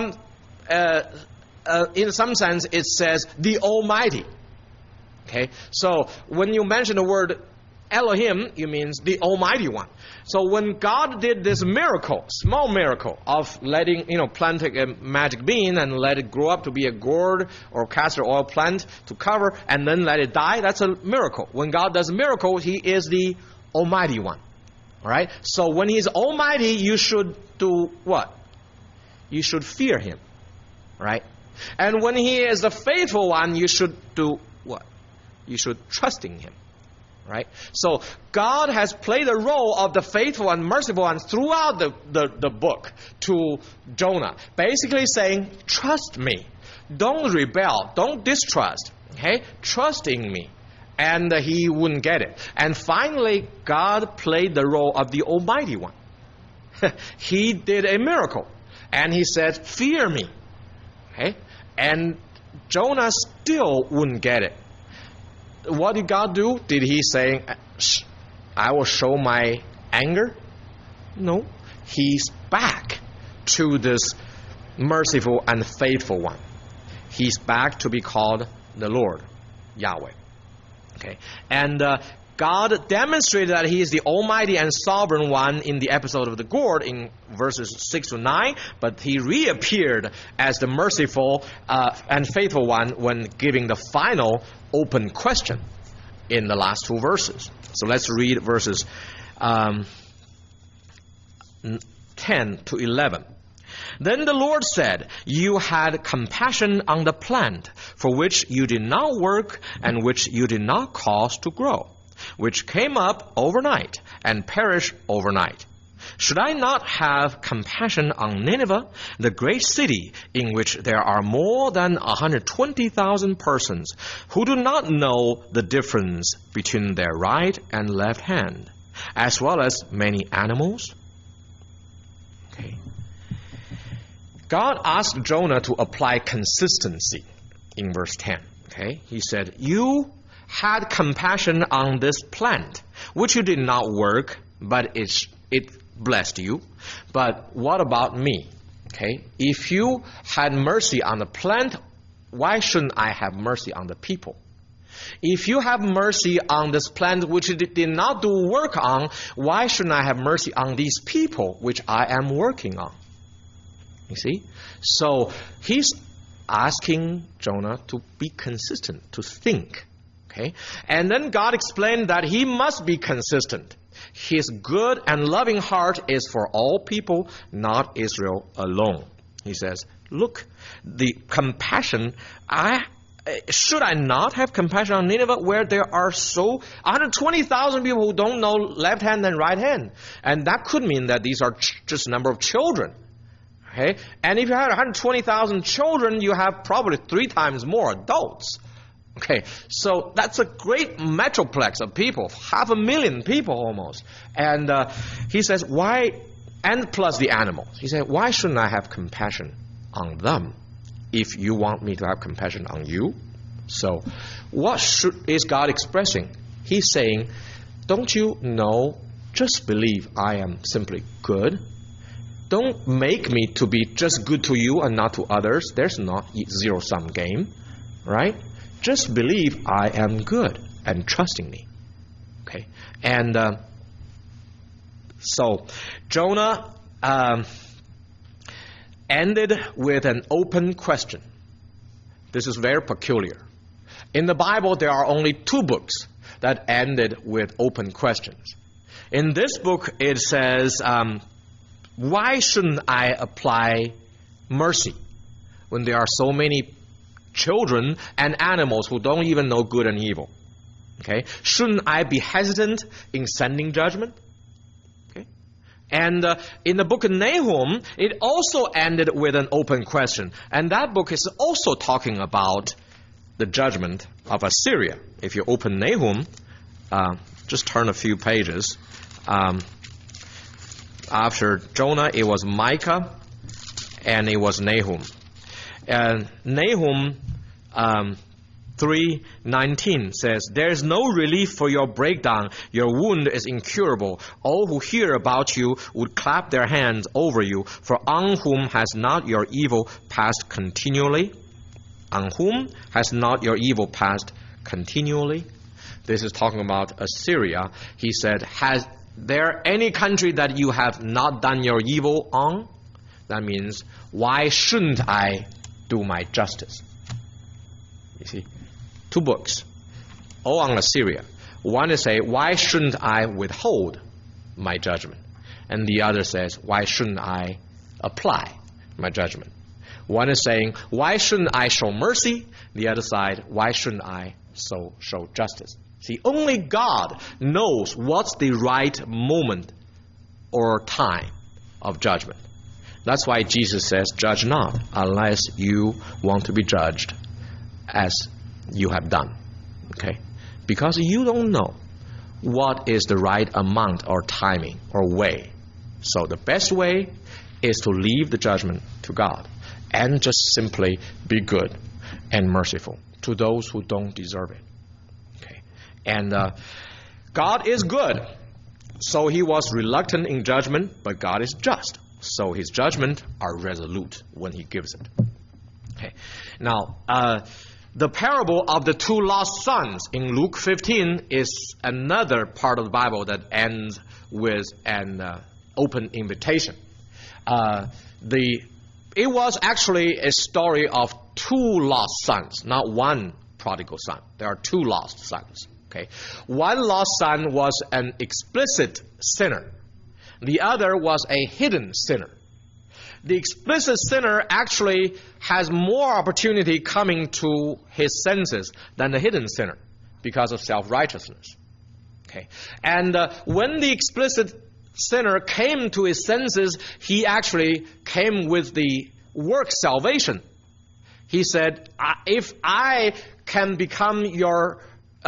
sense it says the Almighty. Okay, so when you mention the word Elohim, it means the Almighty One. So when God did this miracle, small miracle of planting a magic bean and let it grow up to be a gourd or castor oil plant to cover and then let it die, that's a miracle. When God does a miracle, He is the Almighty One. All right? So when He's Almighty, you should do what? You should fear Him. Right? And when He is the faithful one, you should do what? You should trust in Him. Right? So God has played the role of the faithful and merciful one throughout the book to Jonah. Basically saying, trust me. Don't rebel. Don't distrust. Okay? Trust in me. And he wouldn't get it. And finally, God played the role of the Almighty One. He did a miracle. And He said, fear me. Okay? And Jonah still wouldn't get it. What did God do? Did He say, I will show my anger? No. He's back to this merciful and faithful one. He's back to be called the Lord, Yahweh. Okay. And God demonstrated that He is the Almighty and Sovereign One in the episode of the gourd in verses 6-9, but He reappeared as the merciful and faithful one when giving the final open question in the last two verses. So let's read verses 10 to 11. Then the Lord said, "You had compassion on the plant, for which you did not work and which you did not cause to grow, which came up overnight and perished overnight. Should I not have compassion on Nineveh, the great city in which there are more than 120,000 persons who do not know the difference between their right and left hand, as well as many animals?" Okay. God asked Jonah to apply consistency in verse 10. Okay. He said, "You had compassion on this plant, which you did not work, but it blessed you. But what about me?" Okay. If you had mercy on the plant, why shouldn't I have mercy on the people? If you have mercy on this plant which you did not do work on, why shouldn't I have mercy on these people which I am working on? You see? So he's asking Jonah to be consistent, to think. Okay? And then God explained that he must be consistent. His good and loving heart is for all people, not Israel alone. He says, look, the compassion, should I not have compassion on Nineveh, where there are 120,000 people who don't know left hand and right hand? And that could mean that these are just a number of children. Okay? And if you had 120,000 children, you have probably 3 times more adults. Okay, so that's a great metroplex of people, 500,000 people almost. And he says, why, and plus the animals. He said, why shouldn't I have compassion on them if you want me to have compassion on you? So what is God expressing? He's saying, don't you know, just believe I am simply good. Don't make me to be just good to you and not to others. There's not zero-sum game, right? Just believe I am good and trust in me. Okay, and so Jonah ended with an open question. This is very peculiar. In the Bible, there are only 2 books that ended with open questions. In this book, it says, why shouldn't I apply mercy when there are so many children and animals who don't even know good and evil? Okay, shouldn't I be hesitant in sending judgment? Okay, and in the book of Nahum, it also ended with an open question, and that book is also talking about the judgment of Assyria. If you open Nahum, just turn a few pages. After Jonah, it was Micah, and it was Nahum. And Nahum 3:19 says, "There is no relief for your breakdown. Your wound is incurable. All who hear about you would clap their hands over you. For on whom has not your evil passed continually? On whom has not your evil passed continually?" This is talking about Assyria. He said, has there any country that you have not done your evil on? That means, why shouldn't I do my justice? You see, 2 books, all on Assyria. One is saying, why shouldn't I withhold my judgment? And the other says, why shouldn't I apply my judgment? One is saying, why shouldn't I show mercy? The other side, why shouldn't I show justice? See, only God knows what's the right moment or time of judgment. That's why Jesus says, judge not unless you want to be judged as you have done. Okay? Because you don't know what is the right amount or timing or way. So the best way is to leave the judgment to God and just simply be good and merciful to those who don't deserve it. Okay? And God is good. So he was reluctant in judgment, but God is just. So his judgment are resolute when he gives it. Okay. Now, the parable of the 2 lost sons in Luke 15 is another part of the Bible that ends with an open invitation. It was actually a story of 2 lost sons, not one prodigal son. There are 2 lost sons. Okay. One lost son was an explicit sinner. The other was a hidden sinner. The explicit sinner actually has more opportunity coming to his senses than the hidden sinner because of self-righteousness. Okay. And when the explicit sinner came to his senses, he actually came with the work salvation. He said, if I can become your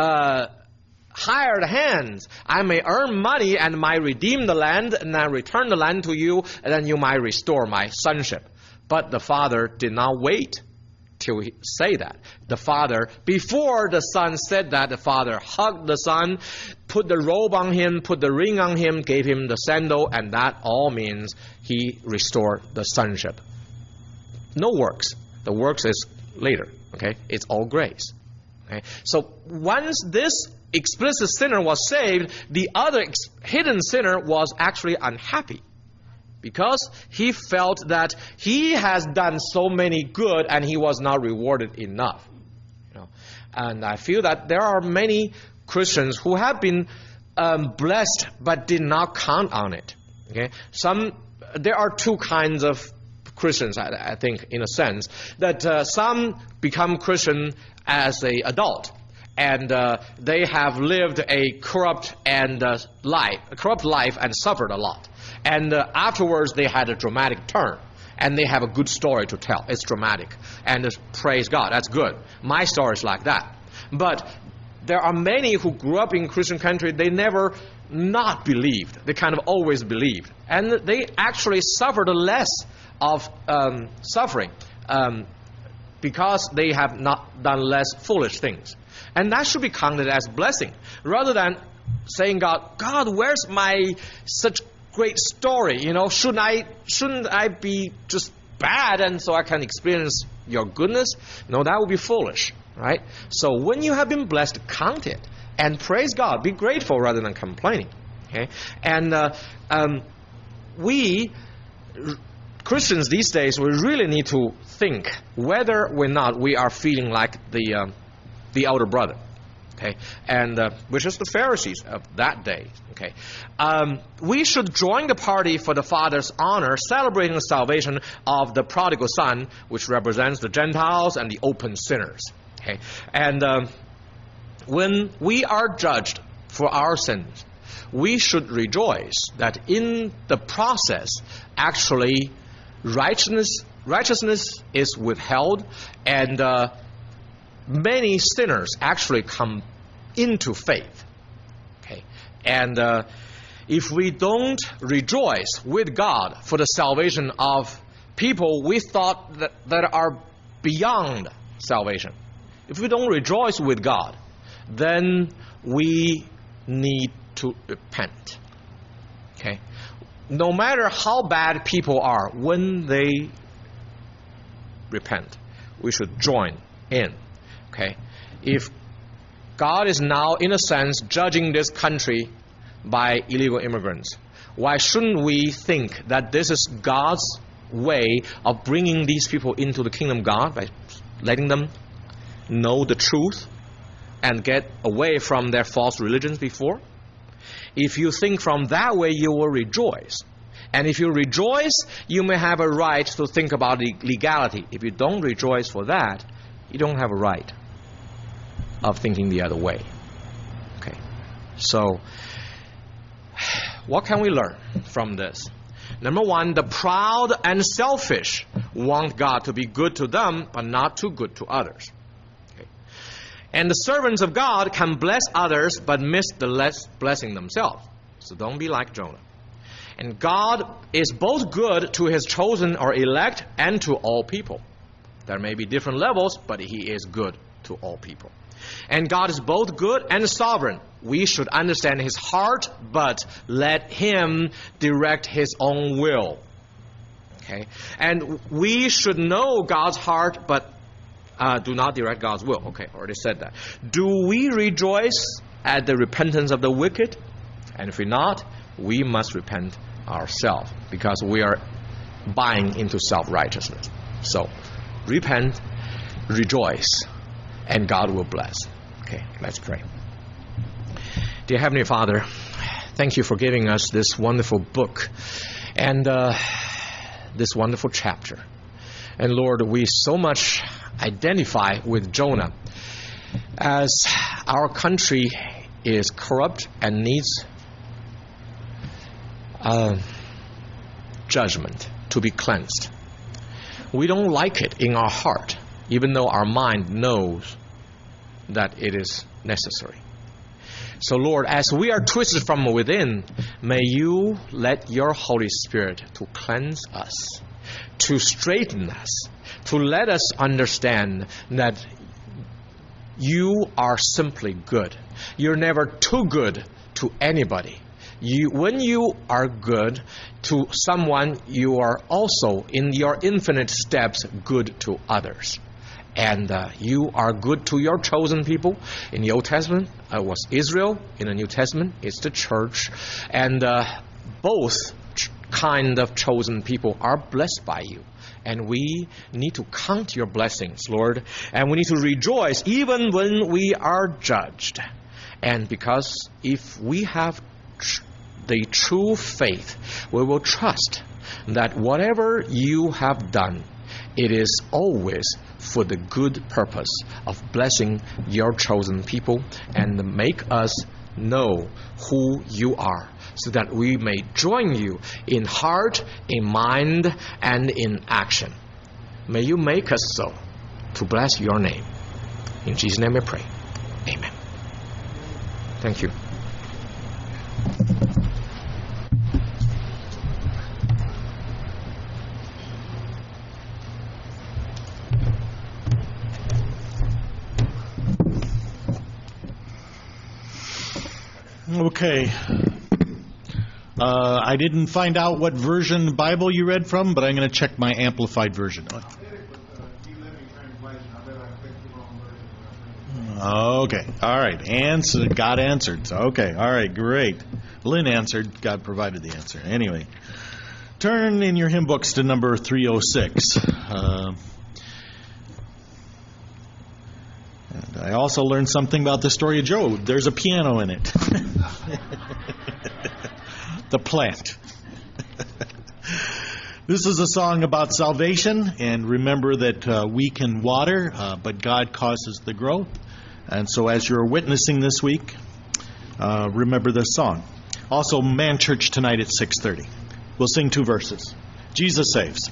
hired hands, I may earn money and might redeem the land and then return the land to you, and then you might restore my sonship. But the father did not wait till he say that. The father, before the son said that, the father hugged the son, put the robe on him, put the ring on him, gave him the sandal, and that all means he restored the sonship. No works. The works is later. Okay, it's all grace. Okay, so once this explicit sinner was saved, the other hidden sinner was actually unhappy because he felt that he has done so many good and he was not rewarded enough. And I feel that there are many Christians who have been blessed but did not count on it. Okay, there are two kinds of Christians, I think, in a sense, that some become Christian as an adult, and they have lived a corrupt life and suffered a lot. And afterwards, they had a dramatic turn, and they have a good story to tell. It's dramatic, and praise God, that's good. My story is like that. But there are many who grew up in Christian country, they never not believed. They kind of always believed. And they actually suffered less of suffering because they have not done less foolish things. And that should be counted as blessing. Rather than saying, God, where's my such great story? Shouldn't I be just bad and so I can experience your goodness? No, that would be foolish, right? So when you have been blessed, count it and praise God. Be grateful rather than complaining. Okay? And we Christians these days, we really need to think whether or not we are feeling like the elder brother, okay, and which is the Pharisees of that day. Okay, we should join the party for the Father's honor, celebrating the salvation of the prodigal son, which represents the Gentiles and the open sinners. Okay, and when we are judged for our sins, we should rejoice that in the process, actually, righteousness is withheld, and many sinners actually come into faith. Okay, and if we don't rejoice with God for the salvation of people we thought that are beyond salvation, if we don't rejoice with God, then we need to repent. Okay. No matter how bad people are, when they repent, we should join in. Okay? If God is now, in a sense, judging this country by illegal immigrants, why shouldn't we think that this is God's way of bringing these people into the kingdom of God by letting them know the truth and get away from their false religions before? If you think from that way, you will rejoice. And if you rejoice, you may have a right to think about the legality. If you don't rejoice for that, you don't have a right of thinking the other way. Okay. So, what can we learn from this? Number one, the proud and selfish want God to be good to them, but not too good to others. And the servants of God can bless others, but miss the blessing themselves. So don't be like Jonah. And God is both good to His chosen or elect and to all people. There may be different levels, but He is good to all people. And God is both good and sovereign. We should understand His heart, but let Him direct His own will. Okay? And we should know God's heart, but do not direct God's will. Okay, already said that. Do we rejoice at the repentance of the wicked? And if we not, we must repent ourselves, because we are buying into self-righteousness. So, repent, rejoice, and God will bless. Okay, let's pray. Dear Heavenly Father, thank you for giving us this wonderful book and this wonderful chapter. And Lord, we so much identify with Jonah as our country is corrupt and needs judgment to be cleansed. We don't like it in our heart, even though our mind knows that it is necessary. So Lord, as we are twisted from within, may you let your Holy Spirit to cleanse us, to straighten us, to let us understand that you are simply good. You're never too good to anybody. When you are good to someone, you are also, in your infinite steps, good to others. And you are good to your chosen people. In the Old Testament, it was Israel. In the New Testament, it's the church. And both kind of chosen people are blessed by you. And we need to count your blessings, Lord. And we need to rejoice even when we are judged. And because if we have the true faith, we will trust that whatever you have done, it is always for the good purpose of blessing your chosen people and make us know who you are, so that we may join you in heart, in mind, and in action. May you make us so, to bless your name. In Jesus' name we pray. Amen. Thank you. Okay. I didn't find out what version Bible you read from, but I'm going to check my amplified version. Okay. All right. God answered. Okay. All right. Great. Lynn answered. God provided the answer. Anyway, turn in your hymn books to number 306. And I also learned something about the story of Job. There's a piano in it. The plant. This is a song about salvation, and remember that we can water, but God causes the growth. And so as you're witnessing this week, remember this song. Also, Man Church tonight at 6:30. We'll sing 2 verses. Jesus saves.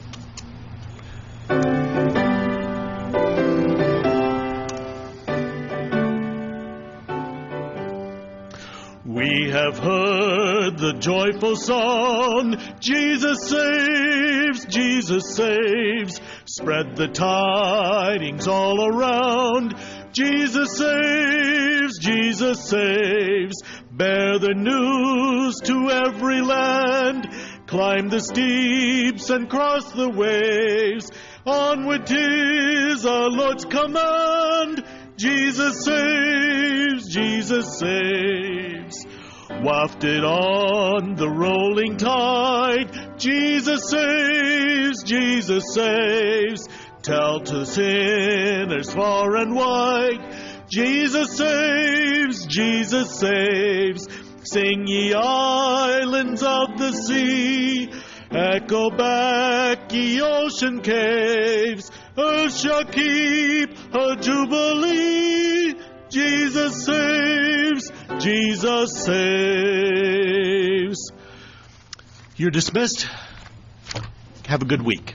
We have heard the joyful song, Jesus saves, Jesus saves. Spread the tidings all around, Jesus saves, Jesus saves. Bear the news to every land, climb the steeps and cross the waves. Onward 'tis our Lord's command, Jesus saves, Jesus saves. Wafted on the rolling tide, Jesus saves, Jesus saves. Tell to sinners far and wide, Jesus saves, Jesus saves. Sing ye islands of the sea, echo back ye ocean caves. Earth shall keep her jubilee, Jesus saves, Jesus saves. You're dismissed. Have a good week.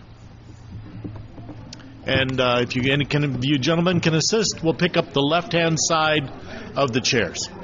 And if any of you gentlemen can assist, we'll pick up the left-hand side of the chairs.